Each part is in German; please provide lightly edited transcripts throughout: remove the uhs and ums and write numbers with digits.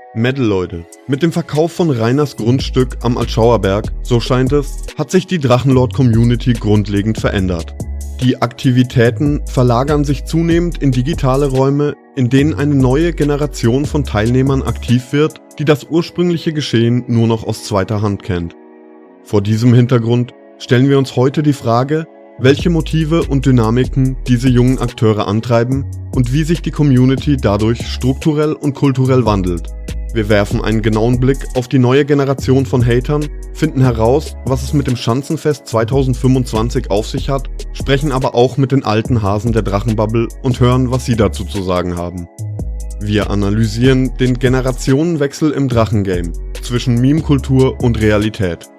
Mädel Leute, mit dem Verkauf von Rainers Grundstück am Altschauerberg, so scheint es, hat sich die Drachenlord-Community grundlegend verändert. Die Aktivitäten verlagern sich zunehmend in digitale Räume, in denen eine neue Generation von Teilnehmern aktiv wird, die das ursprüngliche Geschehen nur noch aus zweiter Hand kennt. Vor diesem Hintergrund stellen wir uns heute die Frage, welche Motive und Dynamiken diese jungen Akteure antreiben und wie sich die Community dadurch strukturell und kulturell wandelt. Wir werfen einen genauen Blick auf die neue Generation von Hatern, finden heraus, was es mit dem Schanzenfest 2025 auf sich hat, sprechen aber auch mit den alten Hasen der Drachenbubble und hören, was sie dazu zu sagen haben. Wir analysieren den Generationenwechsel im Drachengame zwischen Meme-Kultur und Realität.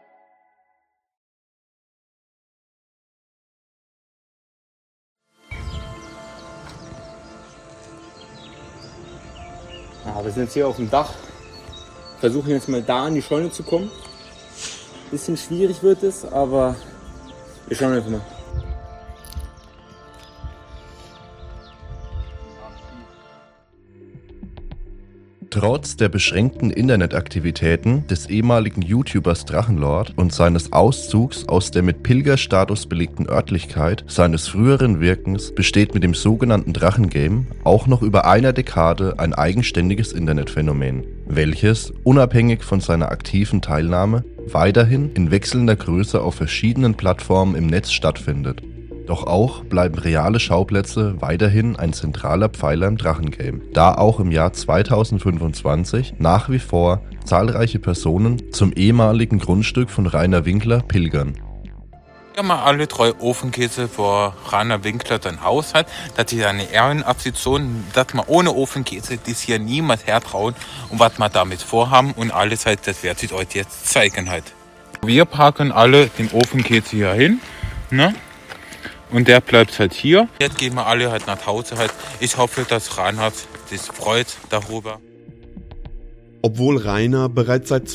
Wir sind jetzt hier auf dem Dach, versuchen jetzt mal da an die Scheune zu kommen. Bisschen schwierig wird es, aber wir schauen einfach mal. Trotz der beschränkten Internetaktivitäten des ehemaligen YouTubers Drachenlord und seines Auszugs aus der mit Pilgerstatus belegten Örtlichkeit seines früheren Wirkens besteht mit dem sogenannten Drachengame auch noch über einer Dekade ein eigenständiges Internetphänomen, welches, unabhängig von seiner aktiven Teilnahme, weiterhin in wechselnder Größe auf verschiedenen Plattformen im Netz stattfindet. Doch auch bleiben reale Schauplätze weiterhin ein zentraler Pfeiler im Drachengame, da auch im Jahr 2025 nach wie vor zahlreiche Personen zum ehemaligen Grundstück von Rainer Winkler pilgern. Ja, mal alle 3 Ofenkäse vor Rainer Winkler sein Haus hat, dass sie eine Ehrenaktion, dass man ohne Ofenkäse das hier niemand hertrauen und was wir damit vorhaben und alles halt, das werde ich euch jetzt zeigen halt. Wir packen alle den Ofenkäse hier hin, ne? Und der bleibt halt hier. Jetzt gehen wir alle halt nach Hause halt. Ich hoffe, dass Reinhard sich freut darüber. Obwohl Rainer bereits seit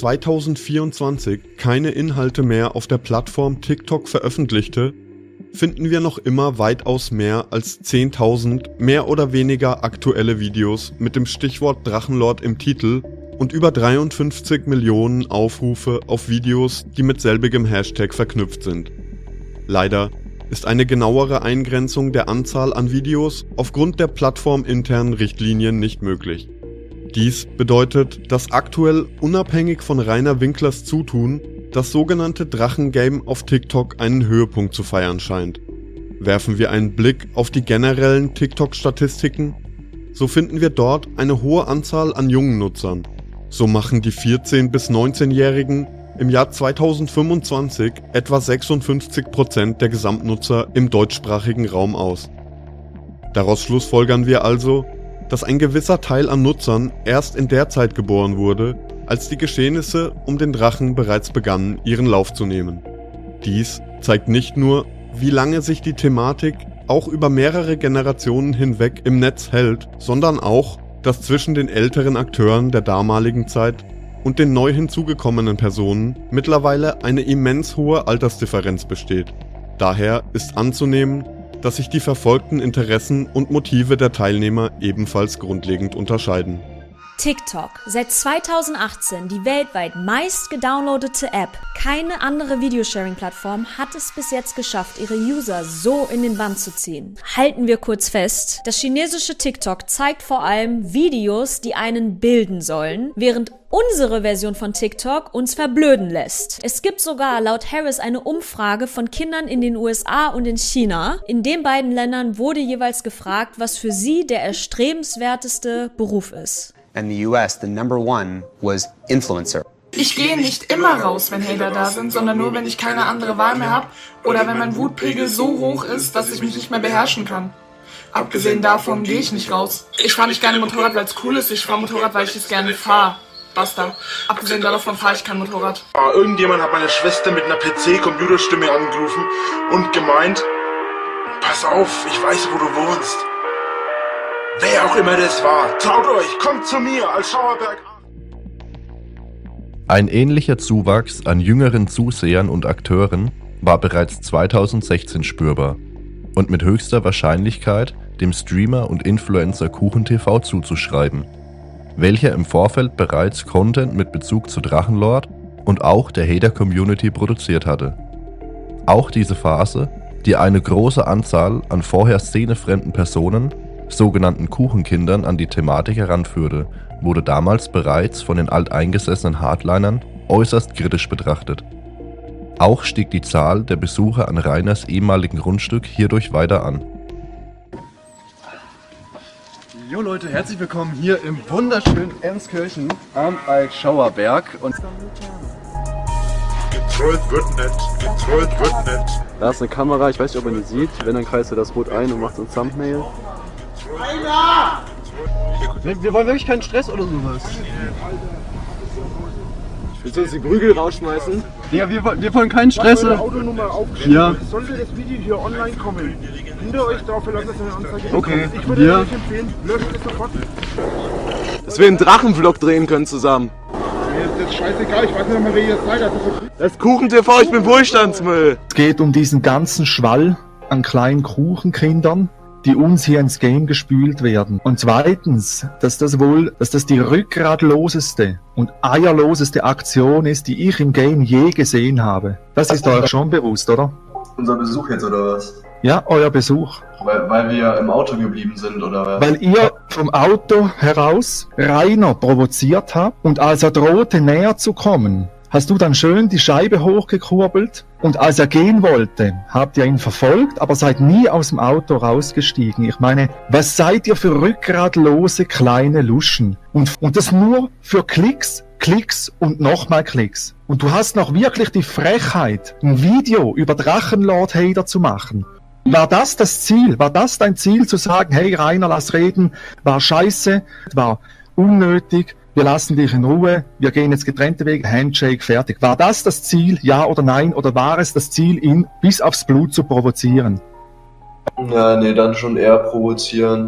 2024 keine Inhalte mehr auf der Plattform TikTok veröffentlichte, finden wir noch immer weitaus mehr als 10.000 mehr oder weniger aktuelle Videos mit dem Stichwort Drachenlord im Titel und über 53 Millionen Aufrufe auf Videos, die mit selbigem Hashtag verknüpft sind. Leider ist eine genauere Eingrenzung der Anzahl an Videos aufgrund der plattforminternen Richtlinien nicht möglich. Dies bedeutet, dass aktuell unabhängig von Rainer Winklers Zutun das sogenannte Drachengame auf TikTok einen Höhepunkt zu feiern scheint. Werfen wir einen Blick auf die generellen TikTok-Statistiken, so finden wir dort eine hohe Anzahl an jungen Nutzern. So machen die 14- bis 19-Jährigen im Jahr 2025 etwa 56% der Gesamtnutzer im deutschsprachigen Raum aus. Daraus schlussfolgern wir also, dass ein gewisser Teil an Nutzern erst in der Zeit geboren wurde, als die Geschehnisse um den Drachen bereits begannen, ihren Lauf zu nehmen. Dies zeigt nicht nur, wie lange sich die Thematik auch über mehrere Generationen hinweg im Netz hält, sondern auch, dass zwischen den älteren Akteuren der damaligen Zeit und den neu hinzugekommenen Personen mittlerweile eine immens hohe Altersdifferenz besteht. Daher ist anzunehmen, dass sich die verfolgten Interessen und Motive der Teilnehmer ebenfalls grundlegend unterscheiden. TikTok, seit 2018 die weltweit meist gedownloadete App. Keine andere Videosharing-Plattform hat es bis jetzt geschafft, ihre User so in den Bann zu ziehen. Halten wir kurz fest, das chinesische TikTok zeigt vor allem Videos, die einen bilden sollen, während unsere Version von TikTok uns verblöden lässt. Es gibt sogar laut Harris eine Umfrage von Kindern in den USA und in China. In den beiden Ländern wurde jeweils gefragt, was für sie der erstrebenswerteste Beruf ist. In the US, the number one was influencer. Ich gehe nicht immer raus, wenn Hater da sind, sondern nur, wenn ich keine andere Wahl mehr habe oder wenn mein Wutpegel so hoch ist, dass ich mich nicht mehr beherrschen kann. Abgesehen davon gehe ich nicht raus. Ich fahre nicht gerne Motorrad, weil es cool ist. Ich fahre Motorrad, weil ich es gerne fahre. Basta. Abgesehen davon fahre ich kein Motorrad. Irgendjemand hat meine Schwester mit einer PC-Computerstimme angerufen und gemeint, pass auf, ich weiß, wo du wohnst. Wer auch immer das war, traut euch, kommt zu mir als Schauerberg. Ein ähnlicher Zuwachs an jüngeren Zusehern und Akteuren war bereits 2016 spürbar und mit höchster Wahrscheinlichkeit dem Streamer und Influencer KuchenTV zuzuschreiben. welcher im Vorfeld bereits Content mit Bezug zu Drachenlord und auch der Hater-Community produziert hatte. Auch diese Phase, die eine große Anzahl an vorher szenefremden Personen, sogenannten Kuchenkindern, an die Thematik heranführte, wurde damals bereits von den alteingesessenen Hardlinern äußerst kritisch betrachtet. Auch stieg die Zahl der Besucher an Rainers ehemaligen Grundstück hierdurch weiter an. Jo Leute, herzlich willkommen hier im wunderschönen Emskirchen am Altschauerberg. Und Getrollt wird nicht. da ist eine Kamera, ich weiß nicht, ob man die sieht. Wenn, dann kreist du das Rot ein und machst ein Thumbnail. Wir wollen wirklich keinen Stress oder sowas. Willst du uns die Prügel rausschmeißen? Ja, wir wollen keinen Stress. Ich habe eure Autonummer aufgeschrieben. Ja. Sollte das Video hier online kommen, hinter euch da, verlasst das eine Anzeige. Okay. Ich würde Ja. euch empfehlen, löscht es sofort. Dass wir einen Drachenvlog drehen können zusammen. Mir ist das scheißegal, ich weiß nicht mehr, wer ihr seid. Das ist Kuchen-TV, ich bin Wohlstandsmüll. Es geht um diesen ganzen Schwall an kleinen Kuchenkindern, die uns hier ins Game gespült werden. Und zweitens, dass das die rückgratloseste und eierloseste Aktion ist, die ich im Game je gesehen habe. Das ist euch schon bewusst, oder? Unser Besuch jetzt, oder was? Ja, euer Besuch. Weil wir im Auto geblieben sind, oder was? Weil ihr vom Auto heraus Rainer provoziert habt und als er drohte näher zu kommen, hast du dann schön die Scheibe hochgekurbelt und als er gehen wollte, habt ihr ihn verfolgt, aber seid nie aus dem Auto rausgestiegen. Ich meine, was seid ihr für rückgratlose kleine Luschen? Und das nur für Klicks und nochmal Klicks. Und du hast noch wirklich die Frechheit, ein Video über Drachenlord-Hater zu machen. War das das Ziel? War das dein Ziel, zu sagen, hey Rainer, lass reden, war scheiße, war unnötig, wir lassen dich in Ruhe, wir gehen jetzt getrennte Wege, Handshake, fertig. War das das Ziel, ja oder nein? Oder war es das Ziel, ihn bis aufs Blut zu provozieren? Ja, nee, dann schon eher provozieren.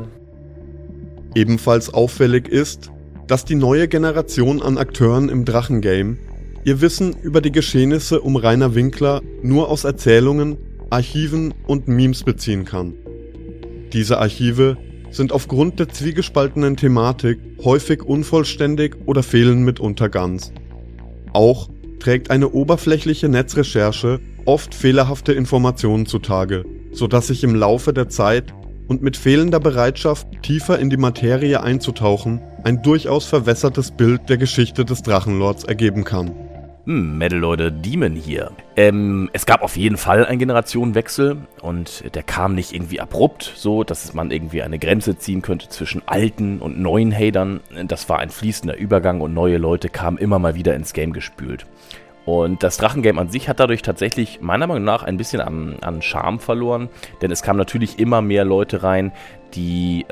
Ebenfalls auffällig ist, dass die neue Generation an Akteuren im Drachengame ihr Wissen über die Geschehnisse um Rainer Winkler nur aus Erzählungen, Archiven und Memes beziehen kann. Diese Archive sind aufgrund der zwiegespaltenen Thematik häufig unvollständig oder fehlen mitunter ganz. Auch trägt eine oberflächliche Netzrecherche oft fehlerhafte Informationen zutage, sodass sich im Laufe der Zeit und mit fehlender Bereitschaft, tiefer in die Materie einzutauchen, ein durchaus verwässertes Bild der Geschichte des Drachenlords ergeben kann. Metal-Leute, Demon hier. Es gab auf jeden Fall einen Generationenwechsel und der kam nicht irgendwie abrupt, so dass man irgendwie eine Grenze ziehen könnte zwischen alten und neuen Hatern. Das war ein fließender Übergang und neue Leute kamen immer mal wieder ins Game gespült. Und das Drachengame an sich hat dadurch tatsächlich meiner Meinung nach ein bisschen an Charme verloren, denn es kamen natürlich immer mehr Leute rein, die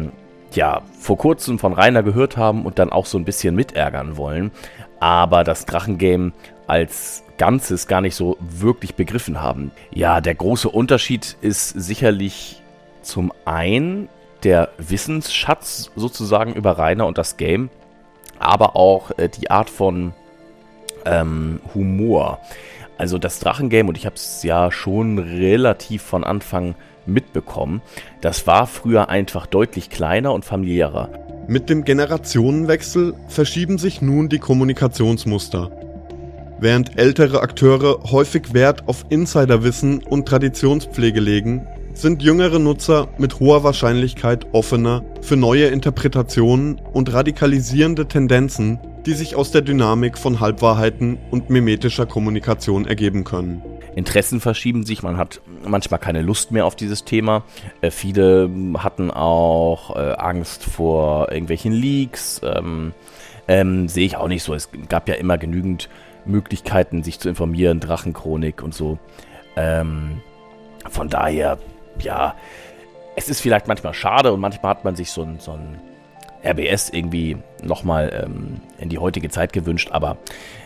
vor kurzem von Rainer gehört haben und dann auch so ein bisschen mitärgern wollen, aber das Drachengame als Ganzes gar nicht so wirklich begriffen haben. Ja, der große Unterschied ist sicherlich zum einen der Wissensschatz sozusagen über Rainer und das Game, aber auch die Art von Humor. Also das Drachengame, und ich habe es ja schon relativ von Anfang mitbekommen, das war früher einfach deutlich kleiner und familiärer. Mit dem Generationenwechsel verschieben sich nun die Kommunikationsmuster. Während ältere Akteure häufig Wert auf Insiderwissen und Traditionspflege legen, sind jüngere Nutzer mit hoher Wahrscheinlichkeit offener für neue Interpretationen und radikalisierende Tendenzen, die sich aus der Dynamik von Halbwahrheiten und mimetischer Kommunikation ergeben können. Interessen verschieben sich, man hat manchmal keine Lust mehr auf dieses Thema. Viele hatten auch Angst vor irgendwelchen Leaks. Sehe ich auch nicht so. Es gab ja immer genügend Möglichkeiten, sich zu informieren, Drachenchronik und so. Von daher, ja, es ist vielleicht manchmal schade und manchmal hat man sich so ein RBS irgendwie nochmal in die heutige Zeit gewünscht, aber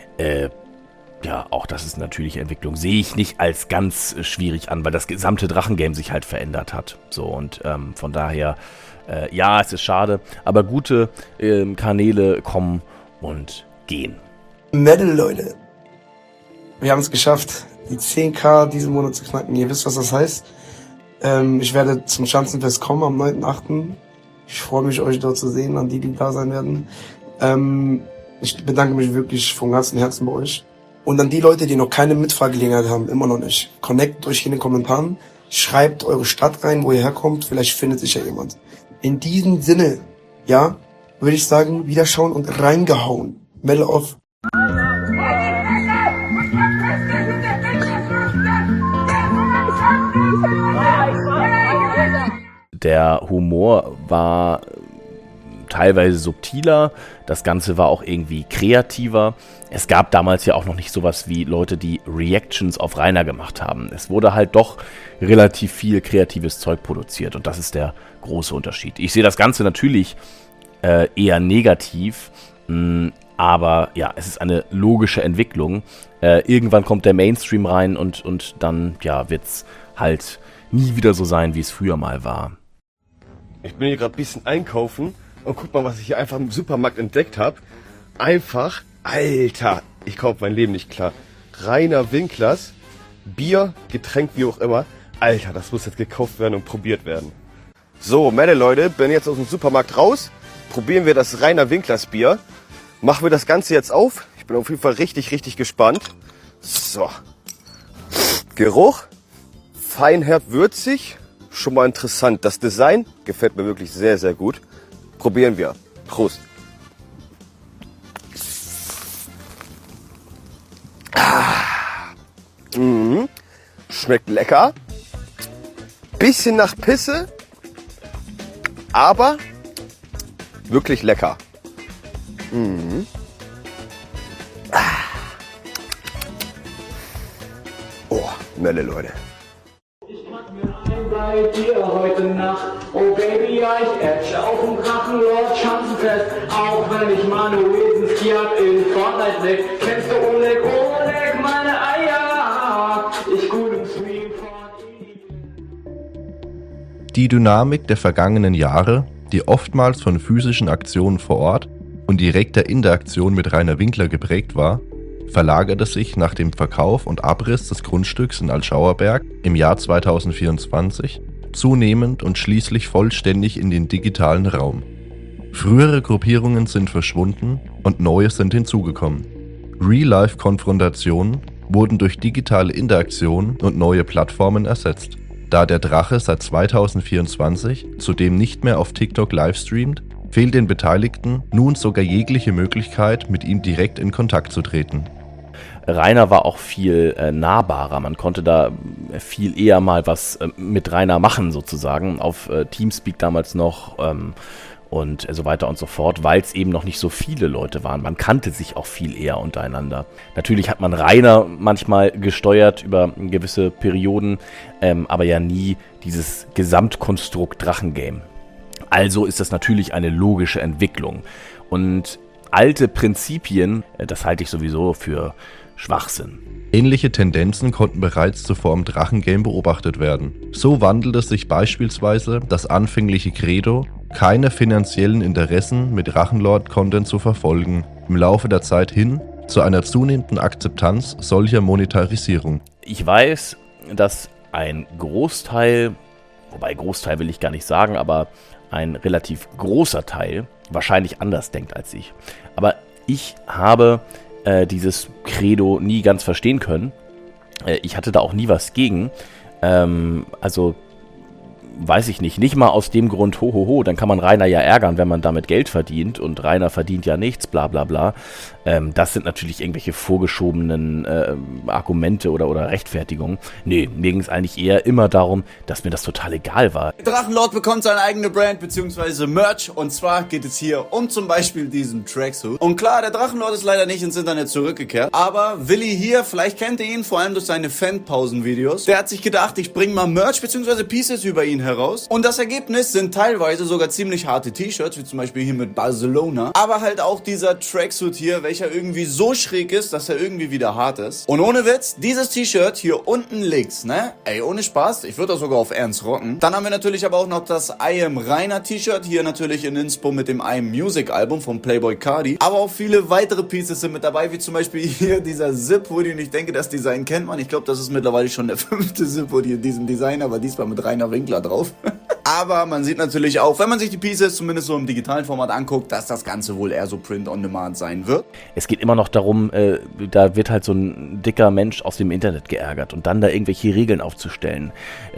auch das ist eine natürliche Entwicklung. Sehe ich nicht als ganz schwierig an, weil das gesamte Drachengame sich halt verändert hat. So, und von daher, es ist schade, aber gute Kanäle kommen und gehen. Metal, Leute. Wir haben es geschafft, die 10.000 diesen Monat zu knacken. Ihr wisst, was das heißt. Ich werde zum Schanzenfest kommen am 9.8. Ich freue mich, euch dort zu sehen, an die da sein werden. Ich bedanke mich wirklich von ganzem Herzen bei euch. Und an die Leute, die noch keine Mitfahrgelegenheit haben, immer noch nicht. Connectet euch in den Kommentaren, schreibt eure Stadt rein, wo ihr herkommt, vielleicht findet sich ja jemand. In diesem Sinne, ja, würde ich sagen, wiederschauen und reingehauen. Melle off. Der Humor war teilweise subtiler, das Ganze war auch irgendwie kreativer. Es gab damals ja auch noch nicht sowas wie Leute, die Reactions auf Rainer gemacht haben. Es wurde halt doch relativ viel kreatives Zeug produziert und das ist der große Unterschied. Ich sehe das Ganze natürlich eher negativ, aber ja, es ist eine logische Entwicklung. Irgendwann kommt der Mainstream rein und dann ja, wird es halt nie wieder so sein, wie es früher mal war. Ich bin hier gerade ein bisschen einkaufen und guck mal, was ich hier einfach im Supermarkt entdeckt habe. Einfach, Alter, ich kaufe mein Leben nicht klar. Rainer Winklers, Bier, Getränk, wie auch immer. Alter, das muss jetzt gekauft werden und probiert werden. So, meine Leute, bin jetzt aus dem Supermarkt raus. Probieren wir das Rainer Winklers Bier. Machen wir das Ganze jetzt auf. Ich bin auf jeden Fall richtig, richtig gespannt. So. Geruch. Feinherb, würzig. Schon mal interessant. Das Design gefällt mir wirklich sehr, sehr gut. Probieren wir. Prost. Schmeckt lecker. Bisschen nach Pisse. Aber wirklich lecker. Oh, Melle, Leute. Bei dir heute Nacht, oh Baby, ja, ich edge auf dem Drachenlord Schanzenfest, auch wenn ich Manuelsen Skiat in Fortnite neck, kennst du Oleg, meine Eier, ich gut im Stream Die Dynamik der vergangenen Jahre, die oftmals von physischen Aktionen vor Ort und direkter Interaktion mit Rainer Winkler geprägt war, verlagerte sich nach dem Verkauf und Abriss des Grundstücks in Altschauerberg im Jahr 2024 zunehmend und schließlich vollständig in den digitalen Raum. Frühere Gruppierungen sind verschwunden und neue sind hinzugekommen. Real-Life-Konfrontationen wurden durch digitale Interaktion und neue Plattformen ersetzt. Da der Drache seit 2024 zudem nicht mehr auf TikTok livestreamt, fehlt den Beteiligten nun sogar jegliche Möglichkeit, mit ihm direkt in Kontakt zu treten. Rainer war auch viel nahbarer. Man konnte da viel eher mal was mit Rainer machen, sozusagen, auf Teamspeak damals noch und so weiter und so fort, weil es eben noch nicht so viele Leute waren. Man kannte sich auch viel eher untereinander. Natürlich hat man Rainer manchmal gesteuert über gewisse Perioden, aber ja nie dieses Gesamtkonstrukt Drachengame. Also ist das natürlich eine logische Entwicklung. Und alte Prinzipien, das halte ich sowieso für Schwachsinn. Ähnliche Tendenzen konnten bereits zuvor im Drachengame beobachtet werden. So wandelte sich beispielsweise das anfängliche Credo, keine finanziellen Interessen mit Drachenlord-Content zu verfolgen, im Laufe der Zeit hin zu einer zunehmenden Akzeptanz solcher Monetarisierung. Ich weiß, dass ein Großteil, wobei Großteil will ich gar nicht sagen, aber ein relativ großer Teil wahrscheinlich anders denkt als ich. Aber ich habe dieses Credo nie ganz verstehen können. Ich hatte da auch nie was gegen. Also weiß ich nicht mal aus dem Grund, dann kann man Rainer ja ärgern, wenn man damit Geld verdient und Rainer verdient ja nichts, bla bla bla. Das sind natürlich irgendwelche vorgeschobenen Argumente oder Rechtfertigungen. Nee, mir ging es eigentlich eher immer darum, dass mir das total egal war. Drachenlord bekommt seine eigene Brand bzw. Merch und zwar geht es hier um zum Beispiel diesen Tracksuit. Und klar, der Drachenlord ist leider nicht ins Internet zurückgekehrt, aber Willi hier, vielleicht kennt ihr ihn, vor allem durch seine Fanpausen-Videos, der hat sich gedacht, ich bringe mal Merch bzw. Pieces über ihn heraus und das Ergebnis sind teilweise sogar ziemlich harte T-Shirts, wie zum Beispiel hier mit Barcelona, aber halt auch dieser Tracksuit hier, welcher irgendwie so schräg ist, dass er irgendwie wieder hart ist. Und ohne Witz, dieses T-Shirt hier unten links, ne? Ey, ohne Spaß, ich würde das sogar auf Ernst rocken. Dann haben wir natürlich aber auch noch das I Am Rainer T-Shirt, hier natürlich in Inspo mit dem I Am Music Album von Playboi Carti. Aber auch viele weitere Pieces sind mit dabei, wie zum Beispiel hier dieser Zip-Hoodie und ich denke, das Design kennt man. Ich glaube, das ist mittlerweile schon der 5. Zip-Hoodie in diesem Design, aber diesmal mit Rainer Winkler drauf. aber man sieht natürlich auch, wenn man sich die Pieces zumindest so im digitalen Format anguckt, dass das Ganze wohl eher so Print-on-Demand sein wird. Es geht immer noch darum, da wird halt so ein dicker Mensch aus dem Internet geärgert und dann da irgendwelche Regeln aufzustellen.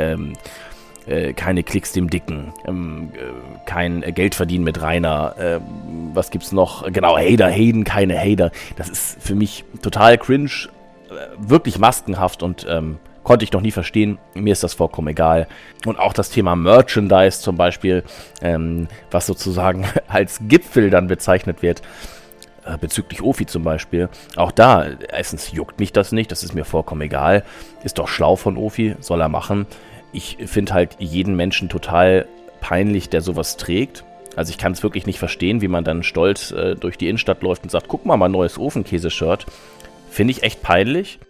Keine Klicks dem Dicken, kein Geld verdienen mit Rainer, was gibt's noch? Genau, Haten, keine Hater. Das ist für mich total cringe, wirklich maskenhaft und konnte ich noch nie verstehen. Mir ist das vollkommen egal. Und auch das Thema Merchandise zum Beispiel, was sozusagen als Gipfel dann bezeichnet wird, bezüglich Ofi zum Beispiel. Auch da, erstens juckt mich das nicht, das ist mir vollkommen egal. Ist doch schlau von Ofi, soll er machen. Ich finde halt jeden Menschen total peinlich, der sowas trägt. Also ich kann es wirklich nicht verstehen, wie man dann stolz durch die Innenstadt läuft und sagt, guck mal, mein neues Ofenkäse-Shirt. Finde ich echt peinlich.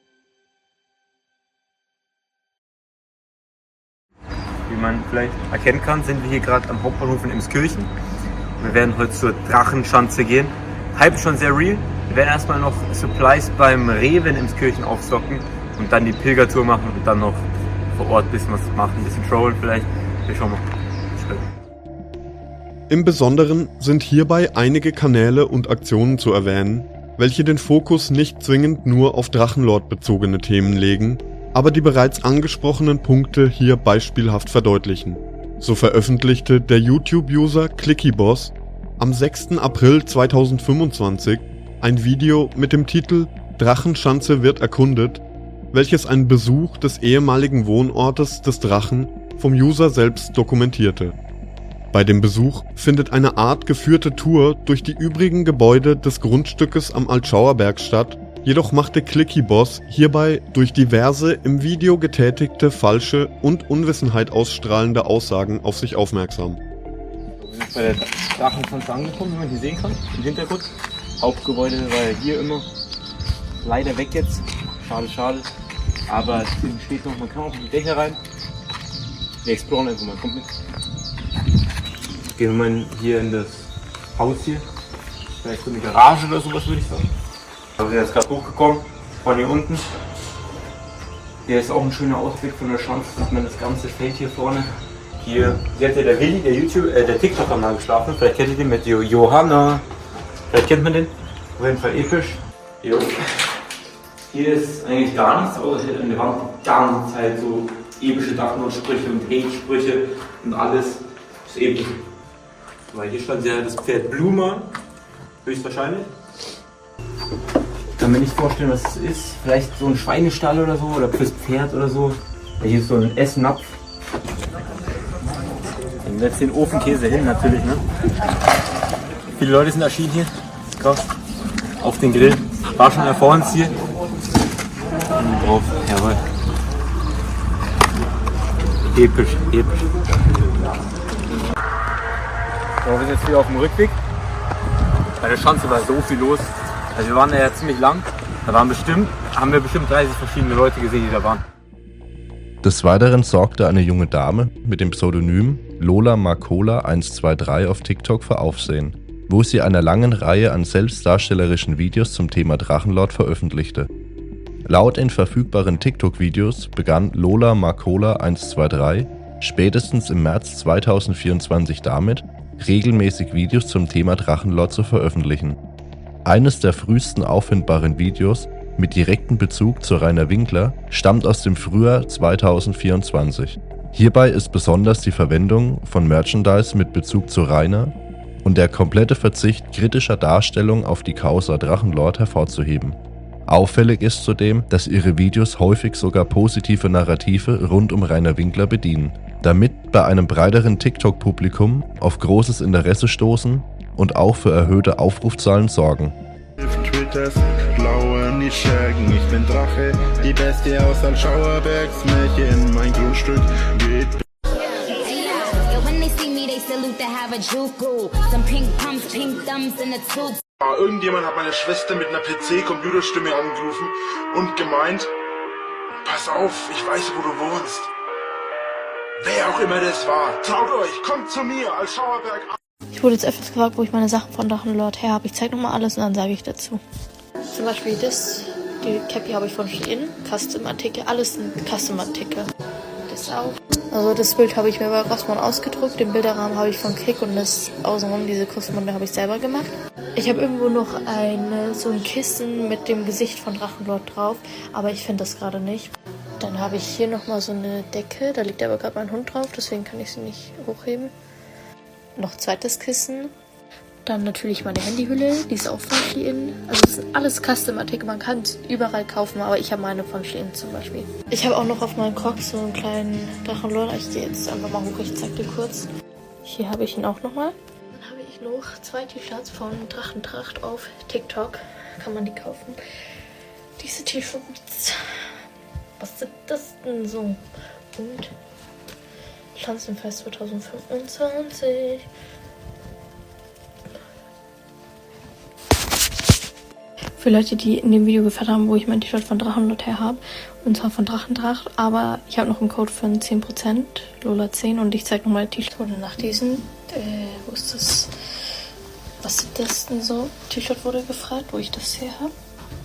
Wie man vielleicht erkennen kann, sind wir hier gerade am Hauptbahnhof in Emskirchen. Wir werden heute zur Drachenschanze gehen. Hype ist schon sehr real. Wir werden erstmal noch Supplies beim Rewe in Emskirchen aufstocken und dann die Pilgertour machen und dann noch vor Ort ein bisschen was machen, ein bisschen trollen vielleicht. Wir schauen mal. Im Besonderen sind hierbei einige Kanäle und Aktionen zu erwähnen, welche den Fokus nicht zwingend nur auf Drachenlord bezogene Themen legen, aber die bereits angesprochenen Punkte hier beispielhaft verdeutlichen. So veröffentlichte der YouTube-User ClickyBoss am 6. April 2025 ein Video mit dem Titel Drachenschanze wird erkundet, welches einen Besuch des ehemaligen Wohnortes des Drachen vom User selbst dokumentierte. Bei dem Besuch findet eine Art geführte Tour durch die übrigen Gebäude des Grundstückes am Altschauerberg statt, jedoch machte ClickyBoss hierbei durch diverse im Video getätigte falsche und Unwissenheit ausstrahlende Aussagen auf sich aufmerksam. Wir sind bei der Drachenschanze angekommen, wie man hier sehen kann, im Hintergrund. Hauptgebäude war ja hier immer. Leider weg jetzt. Schade. Aber hinten steht noch, man kann auch in die Dächer rein. Wir exploren einfach mal, kommt mit. Gehen wir mal hier in das Haus hier. Vielleicht so eine Garage oder sowas, würde ich sagen. Da sind wir jetzt gerade hochgekommen, von hier unten. Hier ist auch ein schöner Ausblick von der Schanze, sieht man das ganze Feld hier vorne. Hier hat ja der Willi, der TikToker mal geschlafen. Vielleicht kennt ihr den mit Johanna. Vielleicht kennt man den. Auf jeden Fall episch. Jo. Hier ist eigentlich gar nichts, außer hier an der Wand die ganze Zeit so epische Drachenlord-Sprüche und Hate-Sprüche und alles. Das ist episch. Weil hier stand ja das Pferd Bluma, höchstwahrscheinlich. Ich kann mir nicht vorstellen, was es ist. Vielleicht so ein Schweinestall oder so, oder fürs Pferd oder so. Hier ist so ein Essnapf. Dann setzt den Ofenkäse hin natürlich, ne? Viele Leute sind erschienen hier. Krass. Auf den Grill. War schon vor uns hier. Und drauf, jawohl. Episch. So, wir sind jetzt wieder auf dem Rückweg. Bei der Schanze war so viel los. Also wir waren da ja ziemlich lang. Haben wir bestimmt 30 verschiedene Leute gesehen, die da waren. Des Weiteren sorgte eine junge Dame mit dem Pseudonym Lola Marcola 123 auf TikTok für Aufsehen, wo sie einer langen Reihe an selbstdarstellerischen Videos zum Thema Drachenlord veröffentlichte. Laut den verfügbaren TikTok-Videos begann Lola Marcola 123 spätestens im März 2024 damit, regelmäßig Videos zum Thema Drachenlord zu veröffentlichen. Eines der frühesten auffindbaren Videos mit direktem Bezug zu Rainer Winkler stammt aus dem Frühjahr 2024. Hierbei ist besonders die Verwendung von Merchandise mit Bezug zu Rainer und der komplette Verzicht kritischer Darstellung auf die Causa Drachenlord hervorzuheben. Auffällig ist zudem, dass ihre Videos häufig sogar positive Narrative rund um Rainer Winkler bedienen, damit bei einem breiteren TikTok-Publikum auf großes Interesse stoßen und auch für erhöhte Aufrufzahlen sorgen. Twitters, blaue nicht schägen, ich bin Drache, die Bestie aus Altschauerbergs, Märchen, mein Grundstück geht. Irgendjemand hat meine Schwester mit einer PC-Computerstimme angerufen und gemeint, pass auf, ich weiß, wo du wohnst. Wer auch immer das war, traut euch, kommt zu mir, Altschauerberg. Ich wurde jetzt öfters gefragt, wo ich meine Sachen von Drachenlord her habe. Ich zeige nochmal alles und dann sage ich dazu. Zum Beispiel die Cappy habe ich von Shein, Custom-Artikel, alles ein Custom-Artikel. das auch. Also das Bild habe ich mir bei Rossmann ausgedruckt, den Bilderrahmen habe ich von Kick und das außenrum, diese Kussmunde, habe ich selber gemacht. Ich habe irgendwo noch so ein Kissen mit dem Gesicht von Drachenlord drauf, aber ich finde das gerade nicht. Dann habe ich hier nochmal so eine Decke, da liegt aber gerade mein Hund drauf, deswegen kann ich sie nicht hochheben. Noch zweites Kissen. Dann natürlich meine Handyhülle, die ist auch von Shein. Also das sind alles Custom-Artikel, man kann es überall kaufen, aber ich habe meine von Shein zum Beispiel. Ich habe auch noch auf meinen Crocs so einen kleinen Drachenlord. Ich gehe jetzt einfach mal hoch, ich zeig dir kurz. Hier habe ich ihn auch nochmal. Dann habe ich noch 2 T-Shirts von Drachentracht auf TikTok. Kann man die kaufen. Diese T-Shirts. Was sind das denn so? Und Schanzenfest 2025. Für Leute, die in dem Video gefragt haben, wo ich mein T-Shirt von Drachenlord her habe. Und zwar von Drachentracht. Aber ich habe noch einen Code von 10%, Lola10. Und ich zeige nochmal T-Shirt. Und nach diesen, wo ist das? Was ist das denn so? T-Shirt wurde gefragt, wo ich das her habe.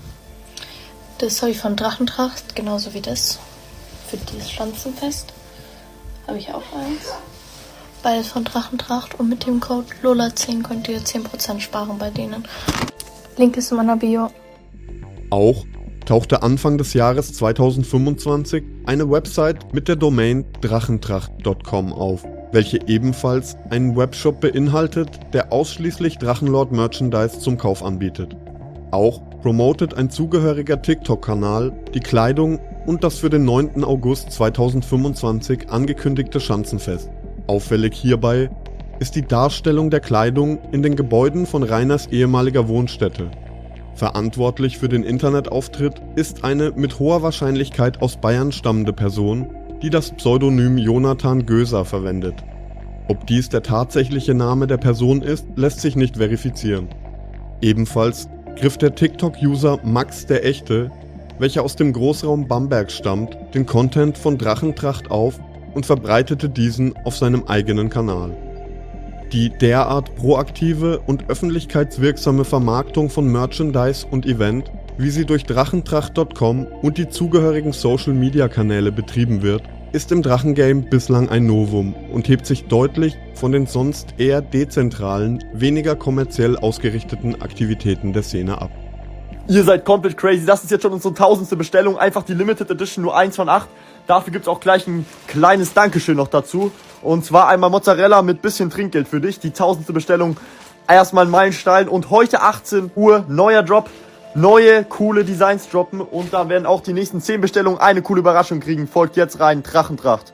Das habe ich von Drachentracht, genauso wie das. Für dieses Schanzenfest habe ich auch eins. Beides von Drachentracht. Und mit dem Code Lola10 könnt ihr 10% sparen bei denen. Link ist in meiner Bio. Auch tauchte Anfang des Jahres 2025 eine Website mit der Domain drachentracht.com auf, welche ebenfalls einen Webshop beinhaltet, der ausschließlich Drachenlord-Merchandise zum Kauf anbietet. Auch promotet ein zugehöriger TikTok-Kanal die Kleidung und das für den 9. August 2025 angekündigte Schanzenfest. Auffällig hierbei ist die Darstellung der Kleidung in den Gebäuden von Rainers ehemaliger Wohnstätte. Verantwortlich für den Internetauftritt ist eine mit hoher Wahrscheinlichkeit aus Bayern stammende Person, die das Pseudonym Jonathan Göser verwendet. Ob dies der tatsächliche Name der Person ist, lässt sich nicht verifizieren. Ebenfalls griff der TikTok-User Max der Echte, welcher aus dem Großraum Bamberg stammt, den Content von Drachentracht auf und verbreitete diesen auf seinem eigenen Kanal. Die derart proaktive und öffentlichkeitswirksame Vermarktung von Merchandise und Event, wie sie durch drachentracht.com und die zugehörigen Social-Media-Kanäle betrieben wird, ist im Drachengame bislang ein Novum und hebt sich deutlich von den sonst eher dezentralen, weniger kommerziell ausgerichteten Aktivitäten der Szene ab. Ihr seid komplett crazy, das ist jetzt schon unsere 1000. Bestellung, einfach die Limited Edition, nur 1 von 8. Dafür gibt's auch gleich ein kleines Dankeschön noch dazu. Und zwar einmal Mozzarella mit bisschen Trinkgeld für dich. Die 1000. Bestellung, erstmal ein Meilenstein. Und heute 18 Uhr, neuer Drop, neue coole Designs droppen. Und da werden auch die nächsten 10 Bestellungen eine coole Überraschung kriegen. Folgt jetzt rein, Drachentracht.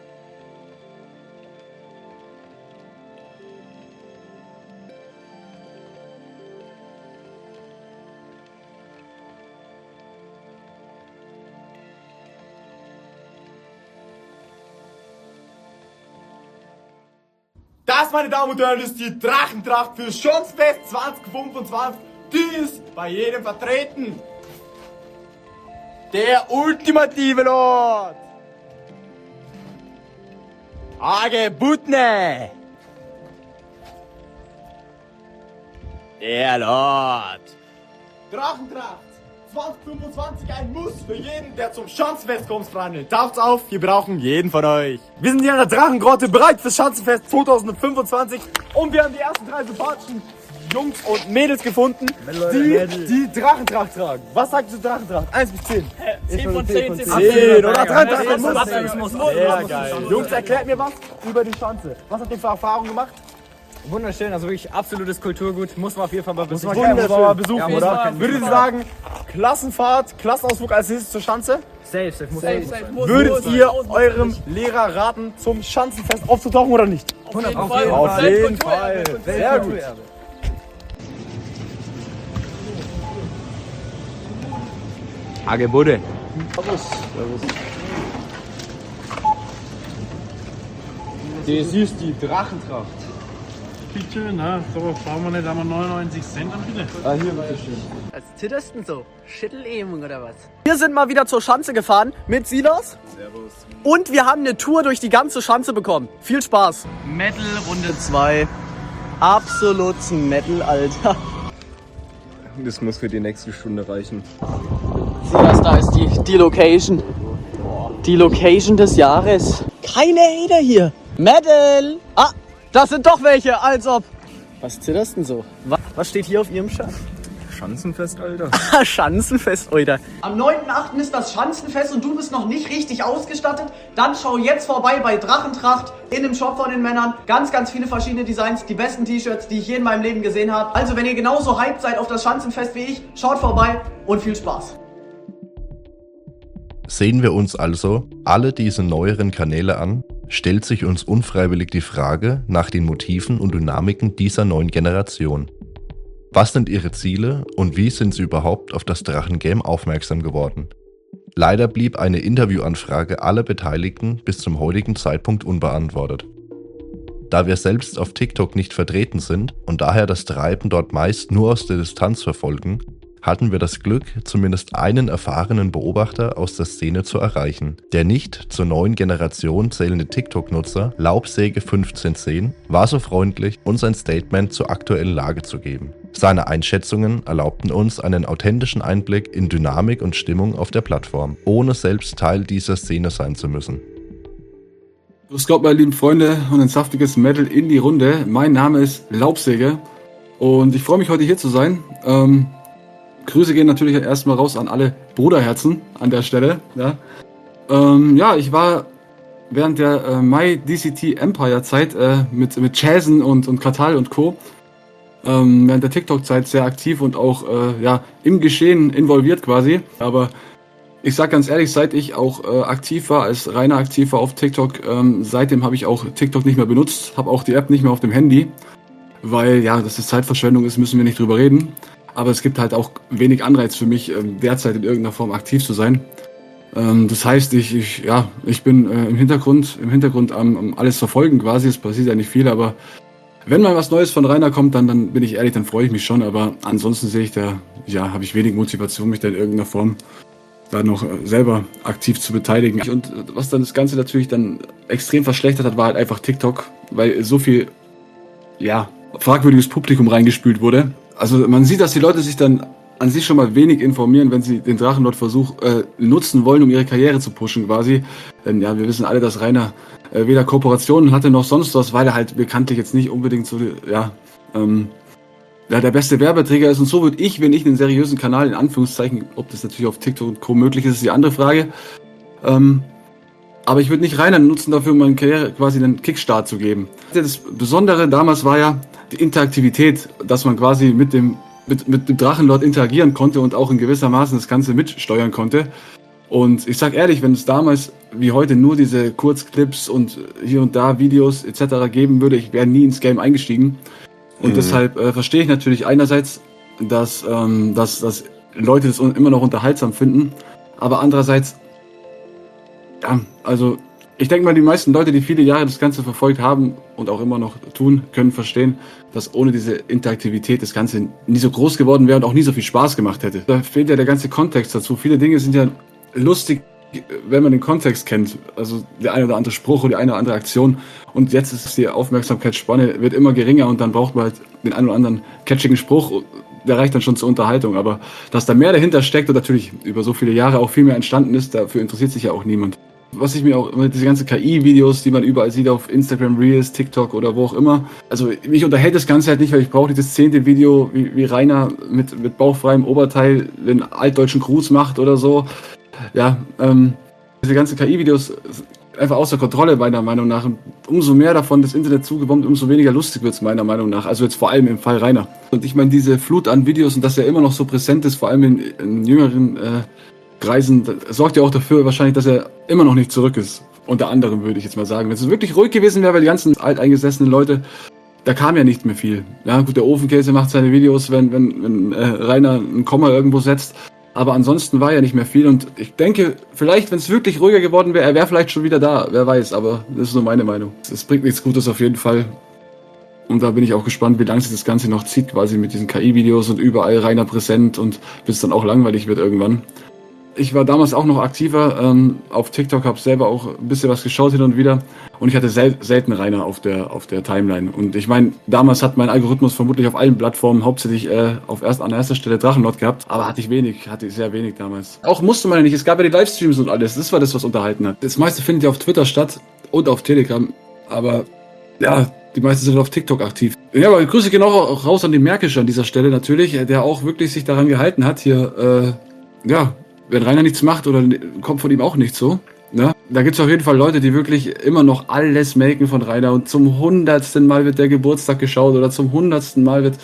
Das, meine Damen und Herren, ist die Drachentracht für Schanzenfest 2025. Die ist bei jedem vertreten. Der ultimative Lord. Hagebutne. Der Lord. Drachentracht 2025, ein Muss für jeden, der zum Schanzenfest kommt, Freunde. Taucht's auf, wir brauchen jeden von euch. Wir sind hier in der Drachengrotte bereit fürs Schanzenfest 2025 und wir haben die ersten 3 sympathischen Jungs und Mädels gefunden, die Drachentracht tragen. Was sagt ihr zu Drachentracht? 1 bis 10. 10 von 10. 10 oder Drachentracht muss. Sehr geil. Jungs, erklärt mir was über die Schanze. Was habt ihr für Erfahrungen gemacht? Wunderschön, also wirklich absolutes Kulturgut. Muss man auf jeden Fall mal besuchen. Wunderbar besuchen, ja, oder? Würdet ihr sagen, Klassenfahrt, Klassenausflug als nächstes zur Schanze? Safe. Würdet ihr eurem Lehrer raten, zum Schanzenfest aufzutauchen oder nicht? Auf jeden Fall. Sehr gut. Hagebutte. Das ist die Drachentracht. Bitte, na, so brauchen wir nicht einmal 99 Cent an, bitte. Ah, hier, bitteschön. Was zitterst denn so? Schüttelähmung oder was? Wir sind mal wieder zur Schanze gefahren mit Silas. Servus. Und wir haben eine Tour durch die ganze Schanze bekommen. Viel Spaß. Metal Runde 2. Absolutes Metal, Alter. Das muss für die nächste Stunde reichen. Silas, da ist die Location. Boah. Die Location des Jahres. Keine Hater hier. Medal! Ah, das sind doch welche, als ob. Was zitterst denn so? Was steht hier auf Ihrem Shirt? Schanzenfest, Alter. Schanzenfest, Alter. Am 9.8. ist das Schanzenfest und du bist noch nicht richtig ausgestattet? Dann schau jetzt vorbei bei Drachentracht in dem Shop von den Männern. Ganz, ganz viele verschiedene Designs, die besten T-Shirts, die ich je in meinem Leben gesehen habe. Also wenn ihr genauso hyped seid auf das Schanzenfest wie ich, schaut vorbei und viel Spaß. Sehen wir uns also alle diese neueren Kanäle an, stellt sich uns unfreiwillig die Frage nach den Motiven und Dynamiken dieser neuen Generation. Was sind ihre Ziele und wie sind sie überhaupt auf das Drachengame aufmerksam geworden? Leider blieb eine Interviewanfrage aller Beteiligten bis zum heutigen Zeitpunkt unbeantwortet. Da wir selbst auf TikTok nicht vertreten sind und daher das Treiben dort meist nur aus der Distanz verfolgen, hatten wir das Glück, zumindest einen erfahrenen Beobachter aus der Szene zu erreichen. Der nicht zur neuen Generation zählende TikTok-Nutzer Laubsäge1510 war so freundlich, uns ein Statement zur aktuellen Lage zu geben. Seine Einschätzungen erlaubten uns einen authentischen Einblick in Dynamik und Stimmung auf der Plattform, ohne selbst Teil dieser Szene sein zu müssen. Grüß Gott, meine lieben Freunde, und ein saftiges Metal in die Runde. Mein Name ist Laubsäge und ich freue mich, heute hier zu sein. Grüße gehen natürlich erstmal raus an alle Bruderherzen an der Stelle. Ja, ich war während der MyDCT Empire Zeit mit Chasen und Katal und Co. Während der TikTok-Zeit sehr aktiv und auch im Geschehen involviert quasi. Aber ich sag ganz ehrlich, seit ich auch aktiv war, als reiner aktiv war auf TikTok, seitdem habe ich auch TikTok nicht mehr benutzt, habe auch die App nicht mehr auf dem Handy, weil ja, dass das Zeitverschwendung ist, müssen wir nicht drüber reden. Aber es gibt halt auch wenig Anreiz für mich, derzeit in irgendeiner Form aktiv zu sein. Das heißt, ich bin im Hintergrund am alles verfolgen quasi. Es passiert ja nicht viel, aber wenn mal was Neues von Rainer kommt, dann bin ich ehrlich, dann freue ich mich schon. Aber ansonsten habe ich wenig Motivation, mich da in irgendeiner Form da noch selber aktiv zu beteiligen. Und was dann das Ganze natürlich dann extrem verschlechtert hat, war halt einfach TikTok, weil so viel fragwürdiges Publikum reingespült wurde. Also man sieht, dass die Leute sich dann an sich schon mal wenig informieren, wenn sie den Drachenlord-Versuch nutzen wollen, um ihre Karriere zu pushen quasi. Denn ja, wir wissen alle, dass Rainer weder Kooperationen hatte noch sonst was, weil er halt bekanntlich jetzt nicht unbedingt so der beste Werbeträger ist. Und so würde ich, wenn ich einen seriösen Kanal, in Anführungszeichen, ob das natürlich auf TikTok und Co. möglich ist, ist die andere Frage. Aber ich würde nicht Rainer nutzen dafür, um meine Karriere quasi einen Kickstart zu geben. Das Besondere damals war ja die Interaktivität, dass man quasi mit dem Drachenlord interagieren konnte und auch in gewisser Maßen das Ganze mitsteuern konnte. Und ich sag ehrlich, wenn es damals wie heute nur diese Kurzclips und hier und da Videos etc. geben würde, ich wäre nie ins Game eingestiegen. Und deshalb verstehe ich natürlich einerseits, dass Leute das immer noch unterhaltsam finden, aber andererseits, ja, also ich denke mal, die meisten Leute, die viele Jahre das Ganze verfolgt haben und auch immer noch tun, können verstehen, dass ohne diese Interaktivität das Ganze nie so groß geworden wäre und auch nie so viel Spaß gemacht hätte. Da fehlt ja der ganze Kontext dazu. Viele Dinge sind ja lustig, wenn man den Kontext kennt. Also der eine oder andere Spruch oder die eine oder andere Aktion. Und jetzt ist die Aufmerksamkeitsspanne wird immer geringer und dann braucht man halt den einen oder anderen catchigen Spruch. Der reicht dann schon zur Unterhaltung. Aber dass da mehr dahinter steckt und natürlich über so viele Jahre auch viel mehr entstanden ist, dafür interessiert sich ja auch niemand. Was ich mir auch, diese ganzen KI-Videos, die man überall sieht auf Instagram Reels, TikTok oder wo auch immer. Also mich unterhält das Ganze halt nicht, weil ich brauche dieses 10. Video, wie Rainer mit bauchfreiem Oberteil den altdeutschen Gruß macht oder so. Ja, diese ganzen KI-Videos einfach außer Kontrolle meiner Meinung nach. Und umso mehr davon das Internet zugebombt, umso weniger lustig wird es meiner Meinung nach. Also jetzt vor allem im Fall Rainer. Und ich meine, diese Flut an Videos und dass er immer noch so präsent ist, vor allem in jüngeren Kreisen, sorgt ja auch dafür wahrscheinlich, dass er immer noch nicht zurück ist. Unter anderem würde ich jetzt mal sagen. Wenn es wirklich ruhig gewesen wäre, weil die ganzen alteingesessenen Leute, da kam ja nicht mehr viel. Ja gut, der Ofenkäse macht seine Videos, wenn Rainer ein Komma irgendwo setzt. Aber ansonsten war ja nicht mehr viel. Und ich denke, vielleicht, wenn es wirklich ruhiger geworden wäre, er wäre vielleicht schon wieder da. Wer weiß, aber das ist nur meine Meinung. Es bringt nichts Gutes auf jeden Fall. Und da bin ich auch gespannt, wie lange sich das Ganze noch zieht, quasi mit diesen KI-Videos und überall Rainer präsent und bis es dann auch langweilig wird irgendwann. Ich war damals auch noch aktiver auf TikTok, habe selber auch ein bisschen was geschaut hin und wieder und ich hatte selten Rainer auf der Timeline. Und ich meine, damals hat mein Algorithmus vermutlich auf allen Plattformen hauptsächlich an erster Stelle Drachenlord gehabt, aber hatte ich sehr wenig damals. Auch musste man ja nicht, es gab ja die Livestreams und alles, das war das, was unterhalten hat. Das meiste findet ja auf Twitter statt und auf Telegram, aber ja, die meisten sind auf TikTok aktiv. Ja, aber Grüße gehen auch raus an den Märkischer an dieser Stelle natürlich, der auch wirklich sich daran gehalten hat, hier, wenn Rainer nichts macht oder kommt von ihm auch nichts so. Ne? Da gibt's auf jeden Fall Leute, die wirklich immer noch alles melken von Rainer und zum 100. Mal wird der Geburtstag geschaut oder zum 100. Mal wird